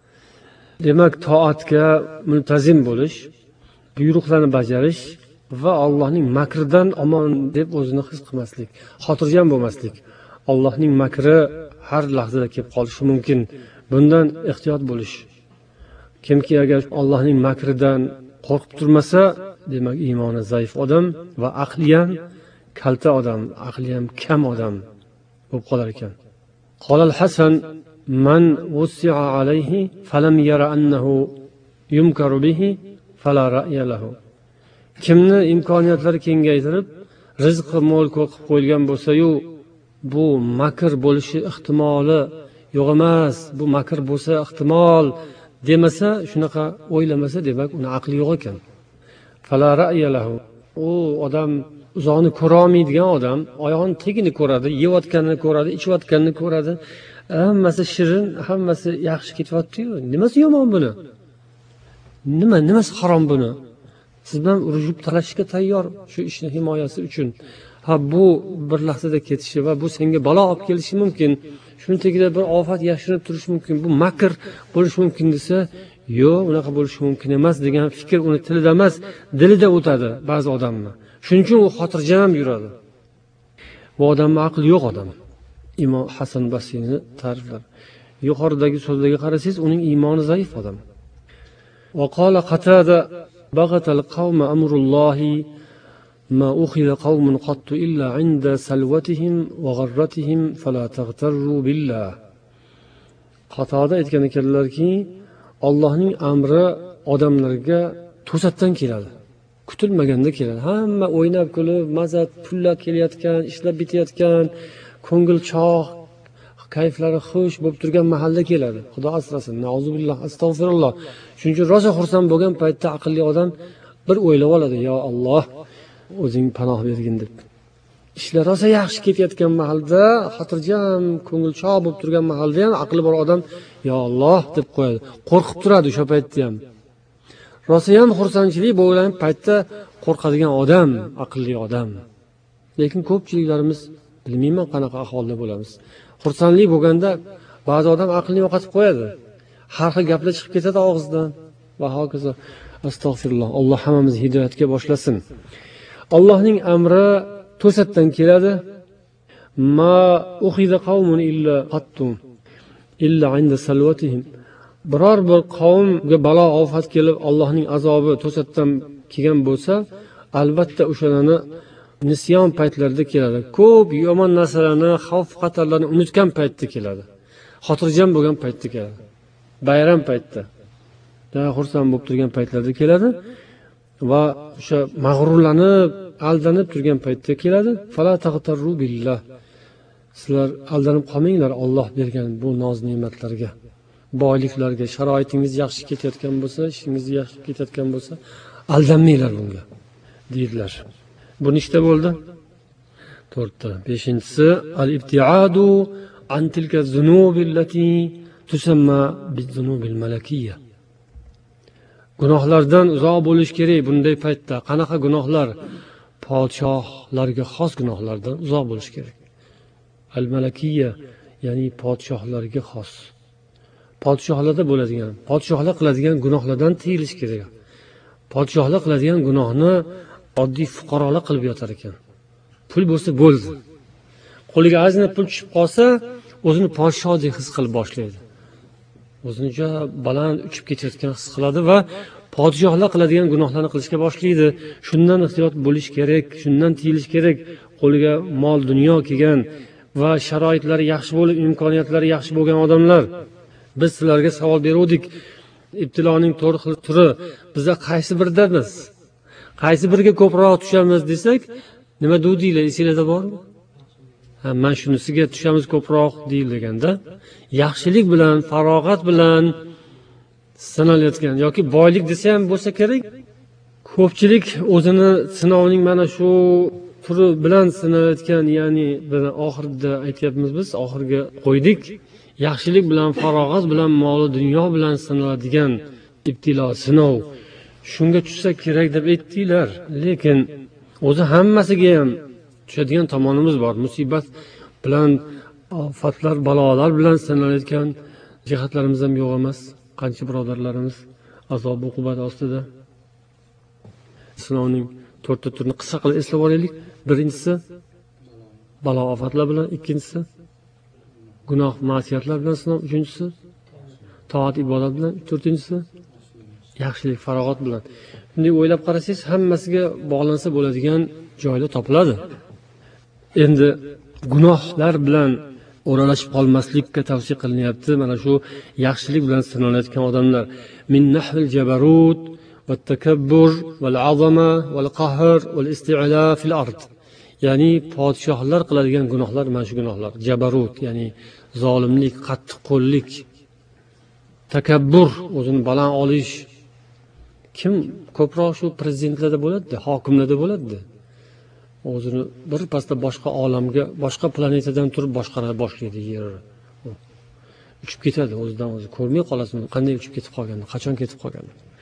Demak, toatga multazim bo'lish, buyruqlarni bajarish va Allohning makridan omon deb o'zini his qilmaslik, xotirjam bo'lmaslik. Allohning makri har lahzada kelib qolishi mumkin. Bundan ehtiyot bo'lish. Kimki agar Allohning makridan qo'rqib turmasa, demak iymoni zaif odam va aqli ham kalta odam, aqli ham kam odam bo'lib qolar ekan. Qolal Hasan man wusi'a alayhi falam yara annahu yumkaru bihi fala ra'ya lahu. Kimni imkoniyatlari kengaytirib, rizqi mo'l qilib qo'yilgan bo'lsa-yu, bu makr bo'lishi ehtimoli yo'q emas, bu makr bo'lsa ehtimol demasa, shunaqa o'ylamasa, demak uni aqli yo'q ekan. Fala ra'ya lahu. U odam uzoqni ko'ra olmaydigan odam, oyog'ini tagini ko'radi, yeyotganini ko'radi, ichayotganini ko'radi. Hammasi shirin, hammasi yaxshi ketyapti-yu. Nimasi yomon buni? nima nimasi harom buni? Siz bilan urushib talashishga tayyor shu ishni himoyasi uchun. Ha, bu bir lahzada ketishi va bu senga balo olib kelishi mumkin. Shuni tagida bir ofat yashirinib turishi mumkin. Bu makr bo'lishi mumkin desa, yo'q, unaqa bo'lishi mumkin emas degan fikr uni tilida emas, dilida o'tadi ba'zi odamlar. Shuning uchun u xotirjam yuradi. Bu odamning aqli yo'q odam. Imom Hasan Basriyni ta'riflar. Yuqoridagi so'zlarga qarasangiz, uning iymoni zaif odam. Va qala Qatada baghatal qawma amrullahi ma ukhidha qawmun qattu illa 'inda salwatihim va gharratihim fala taghtarru billah. Qatada aytgan ekanlarki, Allohning amri odamlarga to'satdan keladi. Kutilmaganda keladi. Hamma o'ynab kulib, mazat, pullar kelayotgan, ishlar bitayotgan, ko'ngil chog', kayflari xush bo'lib turgan mahalda keladi. Xudo asrasin. Nauzubillah, astag'firulloh. Shuning uchun rosa xursand bo'lgan paytda aqlli odam bir o'ylab oladi, yo Alloh, o'zing panoh bergin deb. Ishlar rosa yaxshi ketayotgan mahalda, xotirjam, ko'ngil chog' bo'lib turgan mahalda ham aqli bor odam, yo Alloh deb qo'yadi. Qo'rqib turadi o'sha paytda ham. Rosa ham xursandchilik bo'lgan paytda qo'rqadigan odam, aqlli odam. Lekin ko'pchiliklarimiz bilmayman qanaqa ahvolda bo'lamiz. Xursandlik bo'lganda ba'zi odam aqlni yo'qotib qo'yadi. Har xil gaplar chiqib ketadi og'zidan va hokazo. Astag'firulloh. Alloh hammamizni hidoyatga boshlasin. Allohning amri to'satdan keladi. Ma ukhidha qawmun illa qattum illa 'inda salwatihim. Biror bir qavmga balo ofat kelib Allohning azobi to'satdan kelgan bo'lsa, albatta o'shalarni nisyon paytlarida keladi. Ko'p yomon narsalarni, xavf-xatarlarni unutgan paytda keladi. Xotirjam bo'lgan paytda keladi. Bayram paytda. Da xursand bo'lib turgan paytlarda keladi va o'sha mag'rurlanib, aldanib turgan paytda keladi. Fala taghtarru billah. Sizlar aldanib qolmanglar Alloh bergan bu noz-ne'matlarga, boyliklarga. Sharoitingiz yaxshi ketayotgan bo'lsa, ishingiz yaxshi ketayotgan bo'lsa, aldanmanglar bunga, deydilar. Bu nechta bo'ldi? to'rtta. beshinchisi al-ibtiadu an tilka zunubi allati tusamma biz-zunubil malakiyya. Gunohlardan uzoq bo'lish kerak bunday paytda. Qanaqa gunohlar? Podshohlarga xos gunohlardan uzoq bo'lish kerak. Al-malakiyya, ya'ni podshohlarga xos. Podshohlarda bo'ladigan, podshohlar qiladigan gunohlardan tiyilish kerak. Podshohlar qiladigan gunohni oddiy fuqarolar qilib yotar ekan. Pul bo'lsa bo'ldi. Qo'liga ozgina pul tushib qolsa, o'zini podshodek his qilib boshlaydi. O'zini juda baland uchib ketayotgan his qiladi va podshohlar qiladigan gunohlarni qilishga boshlaydi. Shundan ehtiyot bo'lish kerak, shundan tiyilish kerak. Qo'liga mol, dunyo kelgan va sharoitlari yaxshi bo'lib, imkoniyatlari yaxshi bo'lgan odamlar. Biz sizlarga savol beruvdik. Ibtiloning to'rt xil turi bizga qaysi birdamiz? Qaysi biriga ko'proq tushamiz desak, nima deydilar? Esingizda bormi? Ha, men shunisiga tushamiz ko'proq deyilganda, yaxshilik bilan, farog'at bilan sinalayotgan yoki boylik desa ham bo'lsa kerak. Ko'pchilik o'zini sinovning mana shu turi bilan sinalayotgan, ya'ni buni oxirida aytyapmiz biz, oxirga qo'ydik. Yaxshilik bilan, farog'at bilan, mol dunyo bilan sinaladigan ibtilo, sinov. Shunga tushsa kerak deb aytdilar. Lekin o'zi hammasiga ham tushadigan tomonimiz bor. Musibat bilan, ofatlar, balolar bilan sinalayotgan jihatlarimiz ham yo'q emas. Qancha birodarlarimiz azob uqubat ostida. Sinovning to'rtta turini qisqa qilib eslab olaylik. Birinchisi balo ofatlar bilan, ikkinchisi gunoh ma'siyatlar bilan sinov, uchinchisi toat ibodat bilan, to'rtinchisi yaxshilik farog'at bilan. Bunday o'ylab qarasangiz, hammasiga bog'lansa bo'ladigan joylar topiladi. Endi gunohlar bilan o'ralashib qolmaslikka tavsiya qilinyapti. Mana shu yaxshilik bilan sinalayotgan odamlar min nahil jabarut va takabbur val azama val qahr val isti'la fil ard. Ya'ni podshohlar qiladigan gunohlar mana shu gunohlar. Jabarut, ya'ni zolimlik, qattiqqo'llik, takabbur, o'zini baland olish. Kim ko'proq shu prezidentlarda bo'ladi, hokimlarda bo'ladi. O'zini bir pasda boshqa olamga, boshqa planetadan turib boshqara boshlaydi yerni. Uchib ketadi o'zidan o'zi. Ko'rmay qolasiz, qanday uchib ketib qolganini, qachon ketib qolganini.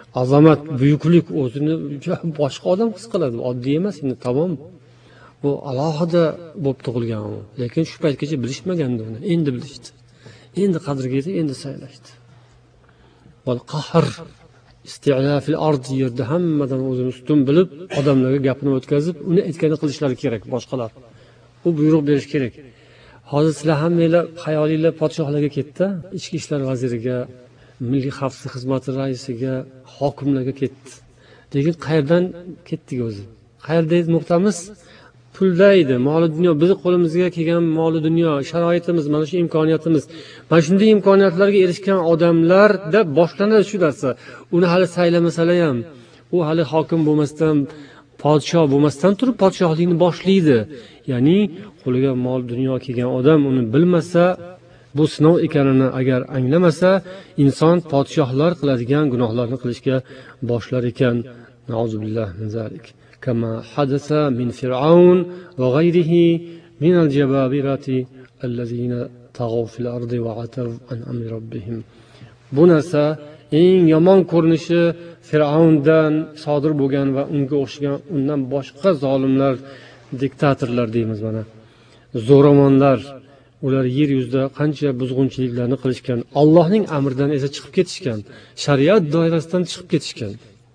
azamat, buyuklik o'zini boshqa odam his qiladi, oddiy emas endi, tamom. Bu alohida bo'lib tug'ilgan u, lekin shu paytgacha bilishmagandi uni, endi bilishdi. Endi qadriga yetib, endi saylashdi. Wal qahr, isti'la fil ard, yerda hammadan o'zini ustun bilib, odamlarga gapini o'tkazib, uni aytganini qilishlari kerak boshqalar. U buyruq berish kerak. Hozir sizlar hammanglar xayolinglar podshohlarga ketdi, ichki ishlar vaziriga, milliy xavfsizlik xizmati raisiga, hokimlarga ketdi. Lekin qayerdan ketdik o'zi? Qayerdaydi nuqtamiz? Puldaydi, mol dunyo, bizni qo'limizga kelgan mol dunyo, sharoitimiz, mana shu imkoniyatimiz. Mana shunday imkoniyatlarga erishgan odamlarda boshlanadi shu narsa. Uni hali saylamasalar ham, u hali hokim bo'lmasdan, podshoh bo'lmasdan turib podshohlikni boshlaydi. Ya'ni qo'liga mol dunyo kelgan odam uni bilmasa, bu sinov ekanini agar anglamasa, inson podshohlar qiladigan gunohlarni qilishga boshlar ekan. Nauzubillah min zalik. Kama hadasa min Fir'aun va g'ayrihi min al-jababirati allazina taghaw fil ardi wa ataw an amri rabbihim. Bu narsa eng yomon ko'rinishi Fir'aundan sodir bo'lgan va unga o'xshagan undan boshqa zolimlar, diktatorlar deymiz mana. Zo'ravonlar, ular yer yuzida qancha buzg'unchiliklarni qilishgan, Allohning amridan esa chiqib ketishgan, shariat doirasidan chiqib ketishgan.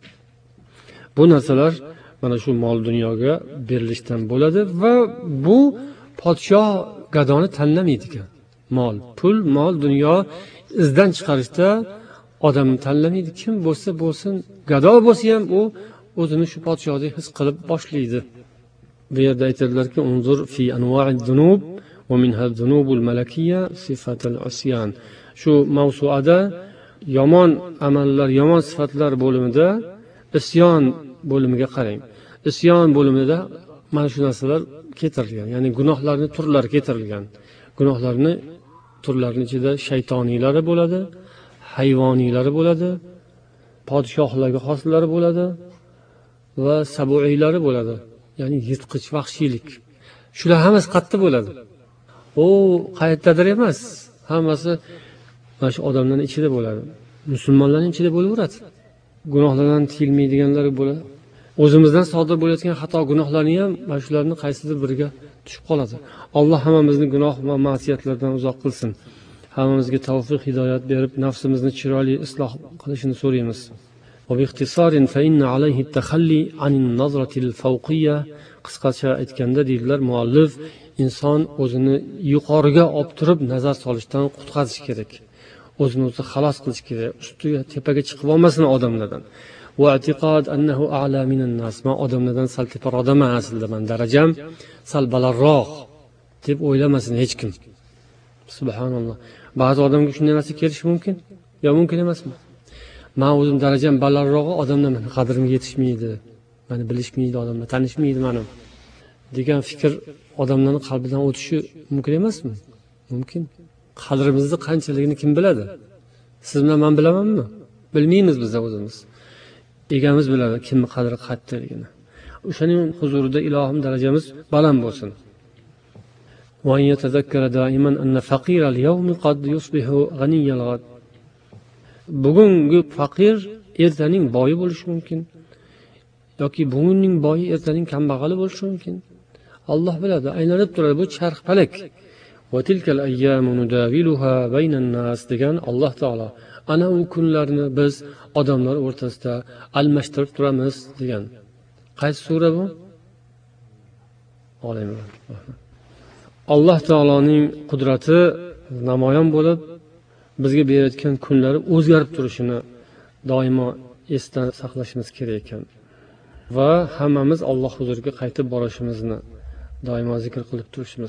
Bu narsalar mana shu mol dunyoga berilishdan bo'ladi va bu podshoh gadoni tanlamaydi ekan. Mol, pul, mol dunyo izdan chiqarishda odamni tanlamaydi. Kim bo'lsa bo'lsin, gado bo'lsa ham u o'zini shu podshohdek his qilib boshlaydi. Bu yerda aytadilarki, unzur fi anwa'id dunub va minha dunubul malakiyya sifatul asyan. Shu mavzuada yomon amallar, yomon sifatlar bo'limida isyon bo'limiga qarang. Isyon bo'limida mana shu narsalar keltirilgan, ya'ni gunohlarning turlari keltirilgan. Gunohlarning turlarining ichida shaytoniylari bo'ladi, hayvoniylari bo'ladi, podshohlarga xoslari bo'ladi va sabuiylari bo'ladi, ya'ni yirtqich, vahshiylik. Shular hammasi qayerda bo'ladi? O, qayerdadir emas, hammasi mana shu odamlarning ichida bo'ladi. Musulmonlarning ichida bo'laveradi. Gunohlardan tiyilmaydiganlar bo'ladi. O'zimizdan sodir bo'layotgan xato gunohlarni ham mana shularning qaysidir biriga tushib qoladi. Alloh hammamizni gunoh va ma'siyatlardan uzoq qilsin. Hammamizga tavfiq, hidoyat berib, nafsimizni chiroyli isloh qilishini so'raymiz. Va biixtisorin fa inna alayhi at-takhalli anin nazrati al-fawqiyya. Qisqacha aytganda deydilar muallif, inson o'zini yuqoriga olib turib nazar solishdan qutqarish kerak. O'zini o'zi xalos qilish kerak. Ustiga tepaga chiqib olmasin odamlardan. Va i'tiqod annahu a'la minan nas. Men odamlardan sal teparoqdaman aslida, men darajam sal balandroq deb o'ylamasin hech kim. Subhanalloh. Ba'zi odamga shunday narsa kelishi mumkin, yo mumkin emasmi? Men o'zim darajam balandroq, odamlar meni qadrimga yetishmaydi, meni bilishmaydi, odamlar tanishmaydi meni degan fikr odamlarning qalbidan o'tishi mumkin emasmi? Mumkin. Qadrimizni qanchaligini kim biladi? Siz bilan men bilamanmi? Bilmaymiz biz o'zimiz. Egamiz biladi kimning qadri qattiqligini. O'shaning huzurida ilohim darajamiz baland bo'lsin. Va yatazakkara doiman anna faqira al-yawm qad yusbihu ghaniyyan al-ghad. Bugungi faqir ertaning boyi bo'lishi mumkin. Yoki bugunning boyi ertaning kambag'ali bo'lishi mumkin. Alloh biladi, aylanib turadi bu charx falak. Va tilkal ayyamu nudawiluha baynan nas degan Alloh taolo. Ana u kunlarni biz odamlar o'rtasida almashtirib turamiz degan. Qaysi sura bu? Olimlar. Alloh taoloning qudrati namoyon bo'lib, bizga berayotgan kunlari o'zgarib turishini doimo esdan saqlashimiz kerak ekan. Va hammamiz Alloh huzuriga qaytib borishimizni doimo zikr qilib turishimiz.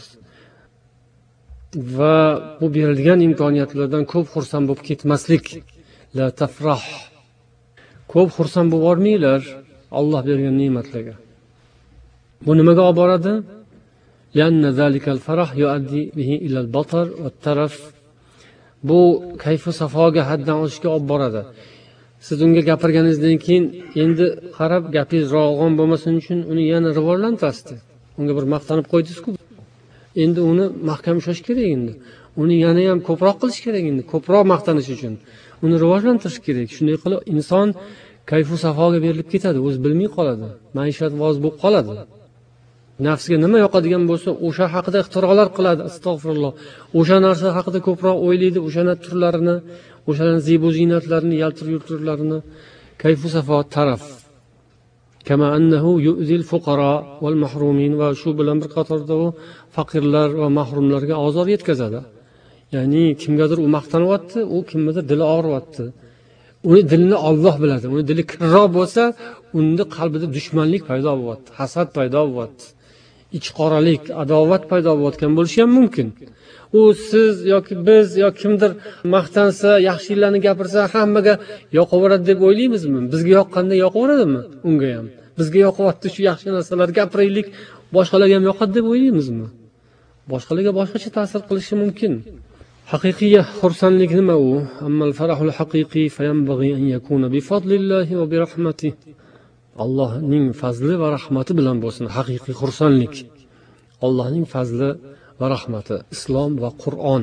Va bu berilgan imkoniyatlardan ko'p xursand bo'lib ketmaslik. La tafrah. Ko'p xursand bo'lib bormanglar Alloh bergan ne'matlarga. Bu nimaga olib boradi? Lianna zalikal farah yuaddi bihi ila al-batar va taraf. Bu kayfu safoga haddan oshishga olib boradi. Siz unga gapirganingizdan keyin endi qarab gapingiz ravg'on bo'lmasin uchun uni yana rivojlantirasiz. Unga bir maqtanib qo'ydingiz-ku. Endi uni mahkam ushlash kerak endi. Uni yana ham ko'proq qilish kerak endi, ko'proq maqtanish uchun. Uni rivojlantirish kerak. Shunday qilib inson kayfu safoga berilib ketadi, o'zi bilmay qoladi, maishat voz bo'lib qoladi. Nafsiga nima yoqadigan bo'lsa, o'sha haqida ixtirolar qiladi, astag'firulloh. O'sha narsa haqida ko'proq o'ylaydi, o'shana turlarini, o'shalarning zebo ziynatlarini, yaltir-yultirlarini. Kayfu safo taraf. Kama annahu yu'zil fuqara wal mahrumin, va shu bilan bir qatorda u faqirlar va mahrumlarga azor yetkazadi. Ya'ni kimgadir u maqtanyapti, u kimgadir dili og'riyapti. Uni dilini Alloh biladi. Uni dili kirroq bo'lsa, unda qalbida dushmanlik paydo bo'lyapti, hasad paydo bo'lyapti. Ichqoralik, adovat paydo bo'layotgan bo'lishi ham mumkin. U siz yoki biz yoki kimdir maqtansa, yaxshiliklarni gapirsa, hammaga yoqaveradi deb o'ylaymizmi? Bizga yoqqanda yoqaveradimi? Unga ham. Bizga yoqyapti shu yaxshi narsalar gapiraylik, boshqalarga ham yoqadi deb o'ylaymizmi? Boshqalarga boshqacha ta'sir qilishi mumkin. Haqiqiy xursandlik nima u? Ammal farahul haqiqiy fayanbaghi an yakuna bi fadlillahi va bi rahmatihi. Allohning fazli va rahmati bilan bo'lsin haqiqiy xursandlik. Allohning fazli va rahmati, islom va Qur'on.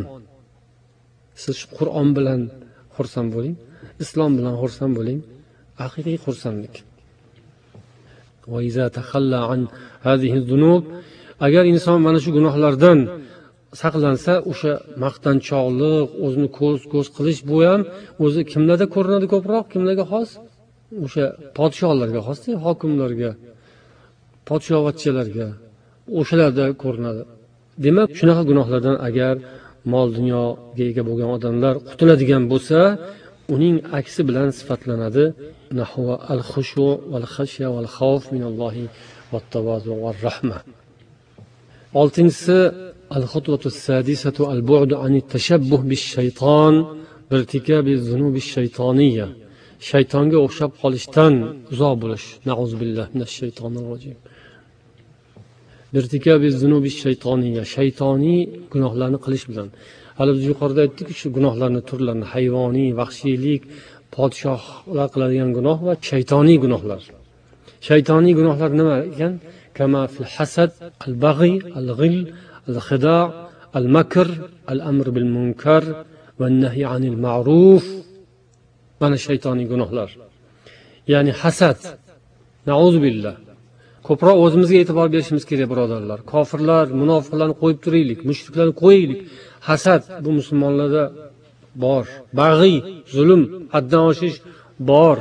Siz Qur'on bilan xursand bo'ling, islom bilan xursand bo'ling, haqiqiy xursandlik. Va iza takhalla an hadhihi dhunub, agar inson mana shu gunohlardan saqlansa, o'sha maqtanchoqlik, o'zini ko'z ko'z qilish bu ham o'zi kimlarda ko'rinadi ko'proq, kimlarga xos? O'sha podshohlarga xos-da, hokimlarga, podshohvatchilarga, o'shalarda ko'rinadi. Demak, shunaqa gunohlardan agar mol dunyoga ega bo'lgan odamlar qutuladigan bo'lsa, uning aksi bilan sifatlanadi. Nahwa al-khushu wal khashya wal khawf minallohi wat tawazu var rahma. oltinchisi al-khutwatu as-sadisatu al-bu'du an at-tashabbuh bish-shayton bi irtikabi az-zunubi ash-shaytoniyya. Shaytonga o'xshab qolishdan uzoq bo'lish. Na'uzubillah minash shaytonir rojim. Irtikabi az-zunubi ash-shaytoniyya, shaytoniy gunohlarni qilish bilan. Hali biz yuqorida aytdik, shu gunohlarning turlarini: hayvoniy, vahshiylik, podshohlar qiladigan gunoh va shaytoniy gunohlar. Shaytoniy gunohlar nima ekan? Kama fil hasad, al-baghi, al-ghil, al-khida', al-makr, al-amr bil munkar va an-nahy anil ma'ruf. Mana shaytoniy gunohlar. Ya'ni hasad. Na'uzubillah. Ko'proq o'zimizga e'tibor berishimiz kerak, birodarlar. Kofirlar, munofiqlarni qo'yib turaylik, mushriklarni qo'yaylik. Hasad bu musulmonlarda bor. Bag'i, zulm, haddan oshish bor.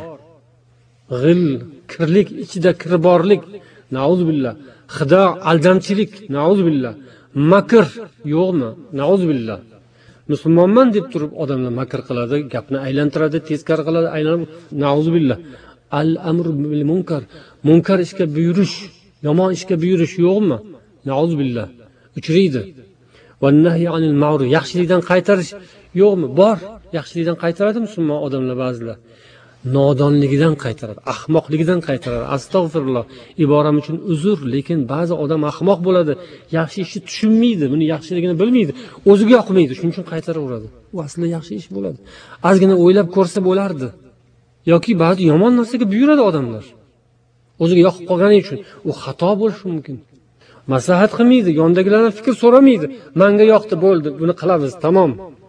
G'il, kirlik, ichida kirborlik, na'uzubillah. Xida, aldamchilik, na'uzubillah. Makr yo'qmi? Na'uzubillah. Musulmonman deb turib odamlar makr qiladi, gapni aylantiradi, teskari qiladi, aylanib, na'uzubillah. Al-amr bil munkar, munkar ishga buyurish, yomon ishga buyurish yo'qmi? Na'uzubillah. Uchraydi. Va nahy anil ma'ruf, yaxshilikdan qaytarish yo'qmi? Bor. Yaxshilikdan qaytaradi musulmon odamlar ba'zilar. Nodonligidan qaytaradi, ahmoqligidan qaytaradi. Astag'firulloh. Iboram uchun uzr, lekin ba'zi odam ahmoq bo'ladi, yaxshi ishni tushunmaydi, buni yaxshiligini bilmaydi, o'ziga yoqmaydi, shuning uchun qaytaraveradi. U aslida yaxshi ish bo'ladi. Ozgina o'ylab ko'rsa bo'lardi. Yoki ba'zi yomon narsaga buyuradi odamlar. O'ziga yoqib qolgani uchun u xato bo'lishi mumkin. Maslahat qilmaydi, yondagilardan fikr so'ramaydi. Menga yoqdi, bo'ldi, buni qilamiz, tamom.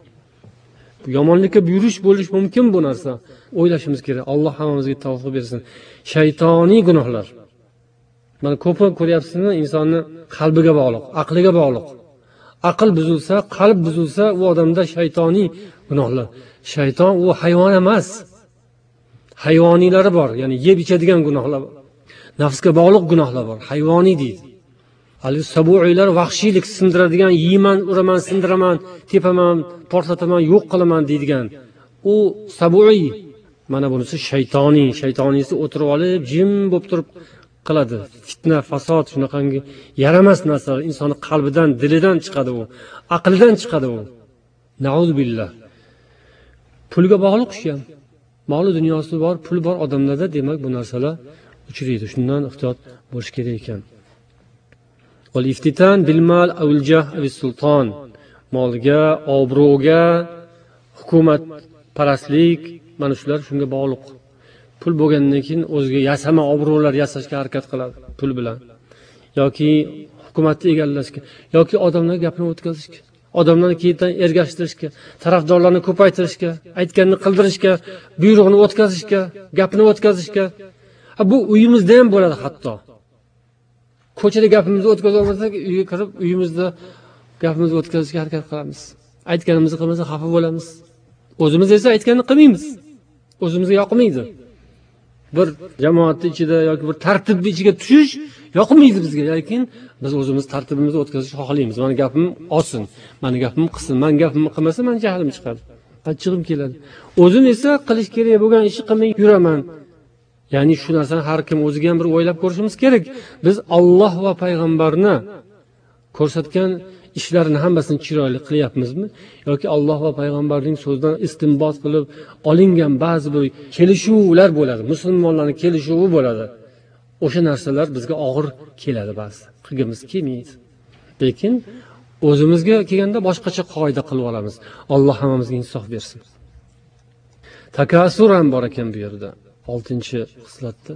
Yomonlikka buyurish bo'lish mumkin bu narsa. O'ylashimiz kerak. Alloh hammamizga tavfiq bersin. Shaytoniy gunohlar. Mana ko'proq ko'ryapsizmi, insonni qalbiga bog'liq, aqliga bog'liq. Aql buzilsa, qalb buzilsa, u odamda shaytoniy gunohlar. Shayton u hayvon emas. Hayvoniylari bor, ya'ni yeb ichadigan gunohlar bor. Nafsga bog'liq gunohlar bor, hayvoniy deydi. Al-sabu'iylar vahshiylik, sindiradigan, yeyman, uraman, sindiraman, tepaman, portlataman, yo'q qilaman deydigan. U sabu'iy. Mana bunisi shaytoniy. Shaytoniysi o'tirib olib, jim bo'lib turib qiladi. Fitna, fasod, shunaqangi yaramas narsalar insonning qalbidan, dilidan chiqadi u, aqlidan chiqadi u. Na'uzubillah. Pulga bog'liq shu ham. Moli dunyosi bor, pul bor odamlarda, demak bu narsalar uchraydi. Shundan ehtiyot bo'lish kerak ekan. Wal iftitan bil mal aw al jah aw as sultan. Molga, obro'ga, hukumat parastlik, mana shular shunga bog'liq. Pul bo'lgandan keyin o'ziga yasama obro'lar yasashga harakat qiladi pul bilan. Yoki hukumatni egallashga, yoki odamlar gapini o'tkazishga. odamlarni keyidan ergashtirishga, tarafdorlarni ko'paytirishga, aytganini qildirishga, buyrug'ini o'tkazishga, gapini o'tkazishga. Bu uyimizda ham bo'ladi hatto. Ko'chada gapimizni o'tkaza olmasak, uyga kirib, uyimizda gapimizni o'tkazishga harakat qilamiz. Aytganimizni qilmasa xafa bo'lamiz. O'zimiz esa aytganini qilmaymiz. O'zimizga yoqmaydi. Bir jamoatning ichida yoki bir tartibning ichiga tushish yoqmaydi bizga, lekin biz o'zimiz tartibimizni o'tkazishni xohlaymiz. Mani gapim olsin, mani gapim qilsin, men gapimni qilmasa men jahlim chiqadi. Achchig'im keladi. O'zim esa qilish kerak bo'lgan ishni qilmay yuraman. Ya'ni shu narsani har kim o'ziga ham bir o'ylab ko'rishimiz kerak. Biz Alloh va payg'ambarni ko'rsatgan ishlarni hammasini chiroyli qilyapmizmi yoki Alloh va payg'ambarning so'zidan istinbot qilib olingan ba'zi bir kelishuvlar bo'ladi, musulmonlarning kelishuvi bo'ladi. O'sha narsalar bizga og'ir keladi ba'zi. Qilgimiz kelmaydi. Lekin o'zimizga kelganda boshqacha qoida qilib olamiz. Alloh hammamizga insof bersin. Takasur ham bor ekan bu yerda. oltinchi xislatda.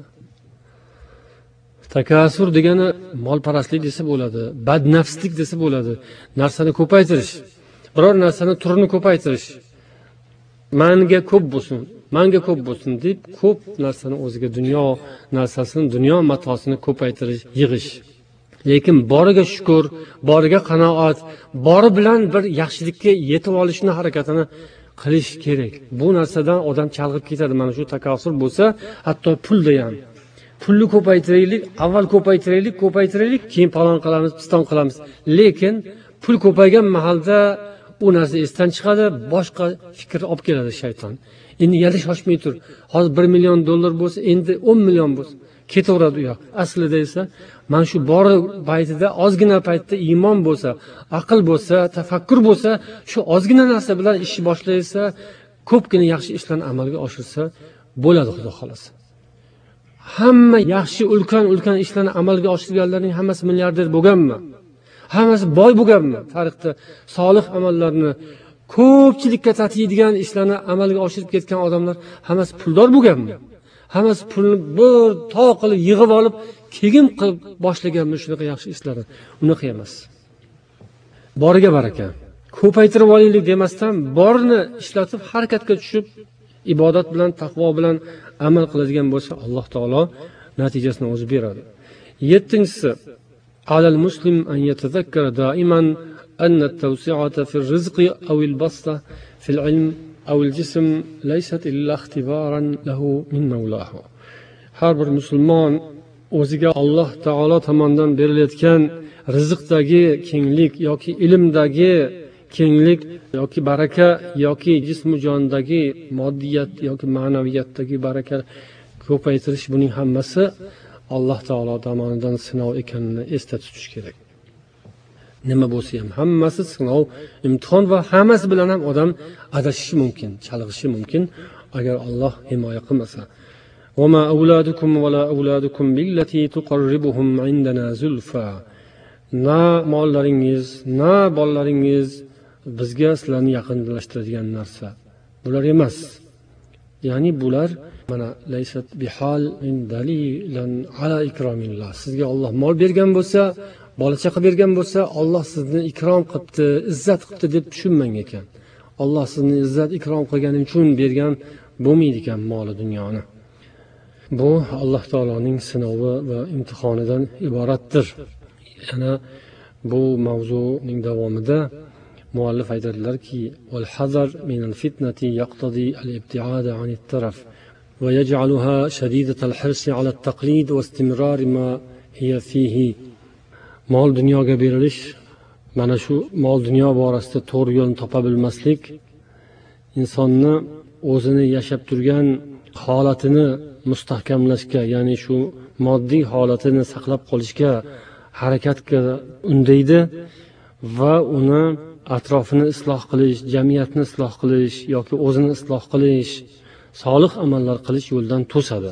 Takasur degani molparastlik desa bo'ladi, badnafslik desa bo'ladi, narsani ko'paytirish, biror narsani turini ko'paytirish. Menga ko'p bo'lsin, menga ko'p bo'lsin deb ko'p narsani o'ziga dunyo narsasini, dunyo matosini ko'paytirish, yig'ish. Lekin boriga shukr, boriga qanoat, bori bilan bir yaxshilikka yetib olishni harakatini qilish kerak. Bu narsadan odam chalg'ib ketadi. Mana shu takasur bo'lsa, hatto pulda ham. Pulni ko'paytiraylik, avval ko'paytiraylik, ko'paytiraylik, keyin palon qilamiz, piston qilamiz. Lekin pul ko'paygan mahalda u narsa esdan chiqadi, boshqa fikr olib keladi shayton. Endi yana shoshmay tur. Hozir bir million dollar bo'lsa, endi o'n million bo'lsin. Ketaveradi u yoq. Aslida esa mana shu bori paytida, ozgina paytda iymon bo'lsa, aql bo'lsa, tafakkur bo'lsa, shu ozgina narsa bilan ishni boshlaysa, ko'pgina yaxshi ishlarni amalga oshirsa bo'ladi, xudo xolasa. Hamma yaxshi ulkan-ulkan ishlarni amalga oshirganlarning hammasi milliarder bo'lganmi? Hammasi boy bo'lganmi? Tarixda solih amallarni, ko'pchilikka tatiydigan ishlarni amalga oshirib ketgan odamlar hammasi puldor bo'lganmi? Hammasi pulni bir to qilib yig'ib olib, keyin qilib boshlaganmi shunaqa yaxshi ishlarni? Unaqa emas. Boriga baraka. Ko'paytirib olaylik demasdan, borni ishlatib harakatga tushib, ibodat bilan, taqvo bilan amal qiladigan bo'lsa, Alloh taolo natijasini o'zi beradi. yettinchisi, alal muslim an yatazakkara doiman anna at-tawsi'ata fi ar-rizqi aw al-basta fi al-ilm aw al-jism laysat illa ikhtibaran lahu min mawlahu. Har bir musulmon o'ziga Alloh taolo tomonidan berilayotgan rizqdagi kenglik yoki ilmdagi kenglik yoki baraka yoki jism jondagi moddiyat yoki ma'naviyatdagi baraka ko'paytirish, buning hammasi Alloh taolo tomonidan sinov ekanini esda tutish kerak. Nima bo'lsa ham hammasi sinov, imtihon va hammasi bilan ham odam adashishi mumkin, chalg'ishi mumkin agar Alloh himoya qilmasa. Va ma auladukum va la auladukum billati tuqarribuhum indana zulfa. Na mollaringiz, na bolalaringiz bizga sizlarni yaqinlashtiradigan narsa. Bular emas. Ya'ni bular mana laysat bihal in dalilan ala ikromillah. Sizga Alloh mol bergan bo'lsa, bola chaqa bergan bo'lsa, Alloh sizni ikrom qilibdi, izzat qilibdi deb tushunmang ekan. Alloh sizni izzat ikrom qilgani uchun bergan bo'lmaydi ekan moli dunyoni. Bu Alloh taoloning sinovi va imtihonidan iboratdir. Yana bu mavzuning davomida muallif aytadilarki, "Wal hazar min al-fitnati yaqtadi al-ibti'ada 'an at-taraf va yaj'aluha shadidat al-hirs 'ala at-taqlid wa istimrar ma hiya fihi." Mol dunyoga berilish, mana shu mol dunyo borasida to'g'ri yo'lni topa bilmaslik insonni o'zini yashab turgan holatini mustahkamlashga, ya'ni shu moddiy holatini saqlab qolishga harakatga undaydi va uni atrofini isloh qilish, jamiyatni isloh qilish yoki o'zini isloh qilish, solih amallar qilish yo'ldan to'sadi.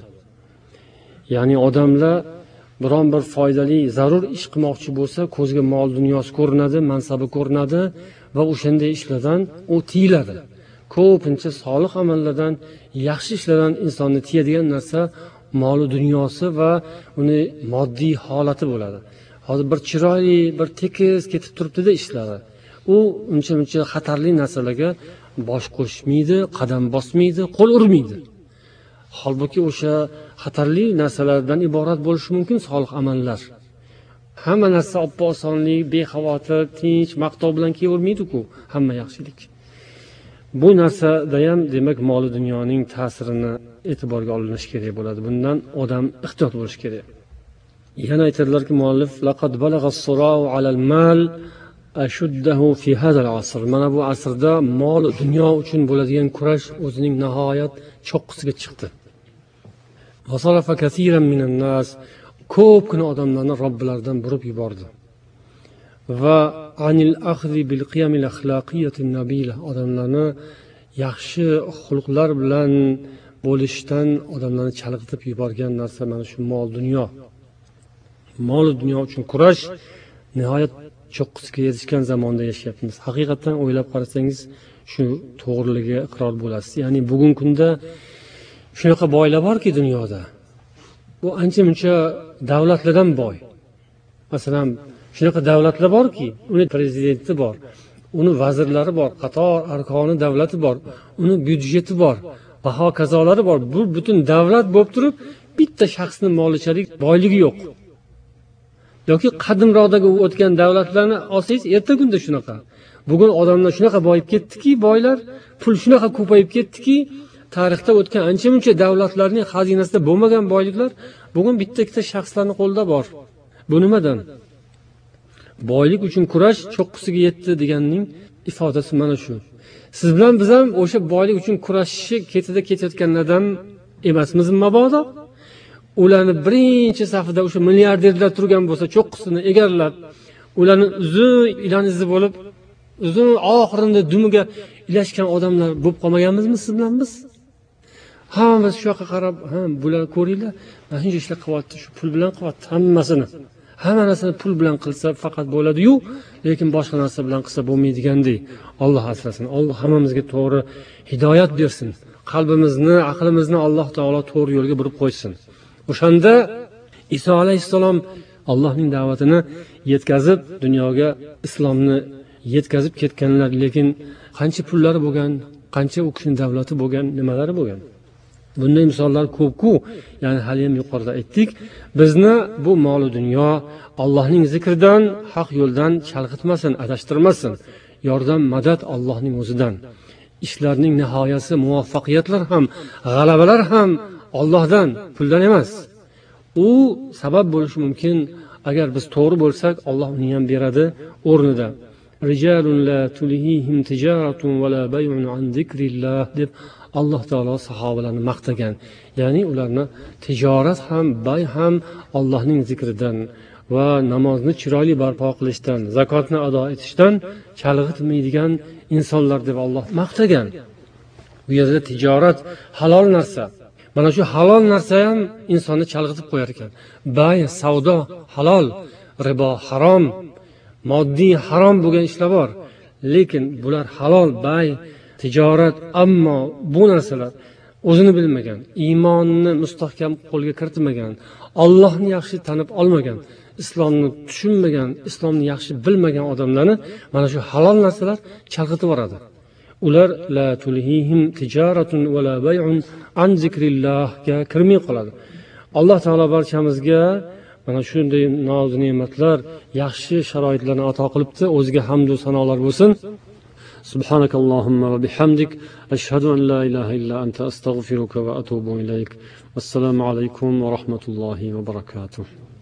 Ya'ni odamlar biron bir foydali, zarur ish qilmoqchi bo'lsa, ko'zga mol dunyosi ko'rinadi, mansabi ko'rinadi va o'shanday ishlardan u tiyiladi. Ko'pincha solih amallardan, yaxshi ishlardan insonni tiyadigan narsa mol dunyosi va uni moddiy holati bo'ladi. Hozir bir chiroyli, bir tekis ketib turibdi-da ishlari. u uncha muncha xatarli narsalarga bosh qo'shmaydi, qadam bosmaydi, qo'l urmaydi. Holbuki o'sha xatarli narsalardan iborat bo'lishi mumkin solih amallar. Hamma narsa oppoq osonlik, bexavotir, tinch, maqtov bilan kelavermaydi-ku hamma yaxshilik. Bu narsada ham demak mol dunyoning ta'sirini e'tiborga olinish kerak bo'ladi. Bundan odam ehtiyot bo'lish kerak. Yana aytadilarki muallif laqad balagha as-sura'u 'alal mal ashuddahu fi hadha al-'asr. Mana bu asrda mol dunyo uchun bo'ladigan kurash o'zining nihoyat cho'qqisiga chiqdi. Wasarafa kaseeran minan nas, ko'pgina odamlarni robbilaridan burib yubordi. Va anil akhzi bil qiyamil axloqiyyati nabila, odamlarni yaxshi xulqlar bilan bo'lishdan odamlarni chalg'itib yuborgan narsa mana shu mol dunyo. Mol dunyo uchun kurash nihoyat cho'qqisiga yetishgan zamonda yashayapmiz. Haqiqatan o'ylab qarasangiz shu to'g'riligiga iqror bo'lasiz. Ya'ni bugungi kunda shunaqa boylar borki dunyoda. Bu ancha-muncha davlatlardan boy. Masalan, shunaqa davlatlar borki, uni prezidenti bor, uni vazirlari bor, qator arkoni davlati bor, uni byudjeti bor, va hokazolar bor. Bu butun davlat bo'lib turib, bitta shaxsning molichalik boyligi yo'q. Yoki qadimroqdagi o'tgan davlatlarni olsangiz, erta kunda shunaqa. Bugun odamlar shunaqa boyib ketdiki, boylar, pul shunaqa ko'payib ketdiki, tarixda o'tgan ancha-muncha davlatlarning xazinasida bo'lmagan boyliklar bugun bitta-ikkita shaxslarning qo'lida bor. Bu nimadan? Boylik uchun kurash cho'qqisiga yetdi deganning ifodasi mana shu. Siz bilan biz ham o'sha boylik uchun kurashishni ketida ketayotganlardan emasmizmi mabodo? Ularni birinchi safida o'sha milliarderlar turgan bo'lsa, cho'qqisini egallab, ularni uzun ilanizi bo'lib, uzun oxirinda dumiga ilashgan odamlar bo'lib qolmaganmizmi siz bilan biz? Hammamiz shu yoqqa qarab, ha, bular ko'ringlar, mana shuncha ishlar qilyapti, shu pul bilan qilyapti hammasini. Hamma narsani pul bilan qilsa faqat bo'ladi-yu, lekin boshqa narsa bilan qilsa bo'lmaydigandek. Alloh asrasin. Alloh hammamizga to'g'ri hidoyat bersin. Qalbimizni, aqlimizni Alloh taolo to'g'ri yo'lga burib qo'ysin. O'shanda Iso alayhissalom Allohning da'vatini yetkazib, dunyoga islomni yetkazib ketganlar, lekin qancha pullari bo'lgan, qancha u kishining davlati bo'lgan, nimalari bo'lgan. Bunday misollar ko'p-ku, ya'ni hali ham yuqorida aytdik, bizni bu mol dunyo Allohning zikridan, haq yo'ldan chalg'itmasin, adashtirmasin. Yordam, madad Allohning o'zidan. Ishlarning nihoyasi, muvaffaqiyatlar ham, g'alabalar ham Allohdan, puldan emas. U sabab bo'lishi mumkin, agar biz to'g'ri bo'lsak, Alloh uni ham beradi o'rnida. Rijalun la tulihihim tijaratun va la bay'un an zikrillah deb Alloh taolo sahobalarni maqtagan. Ya'ni ularni tijorat ham, bay ham Allohning zikridan va namozni chiroyli barpo qilishdan, zakotni ado etishdan chalg'itmaydigan insonlar deb Alloh maqtagan. Bu yerda tijorat halol narsa. Mana shu halol narsa ham insonni chalg'itib qo'yar ekan. Bay, savdo halol, ribo harom, moddiy harom bo'lgan ishlar bor. Lekin bular halol, bay, tijorat, ammo bu narsalar o'zini bilmagan, iymonni mustahkam qo'lga kiritmagan, Allohni yaxshi tanib olmagan, islomni tushunmagan, islomni yaxshi bilmagan odamlarni mana shu halol narsalar chalg'itib boradi. Ular la tulhihim tijaratun va la bay'un an zikrillohga kirmay qoladi. Alloh taolo barchamizga mana shunday noz ne'matlar, yaxshi sharoitlarni ato qilibdi. O'ziga hamd va sanolar bo'lsin. Subhanakallahumma va bihamdik ashhadu an la ilaha illa anta astaghfiruka va atubu ilayk. Assalomu alaykum va rahmatullohi va barakatuh.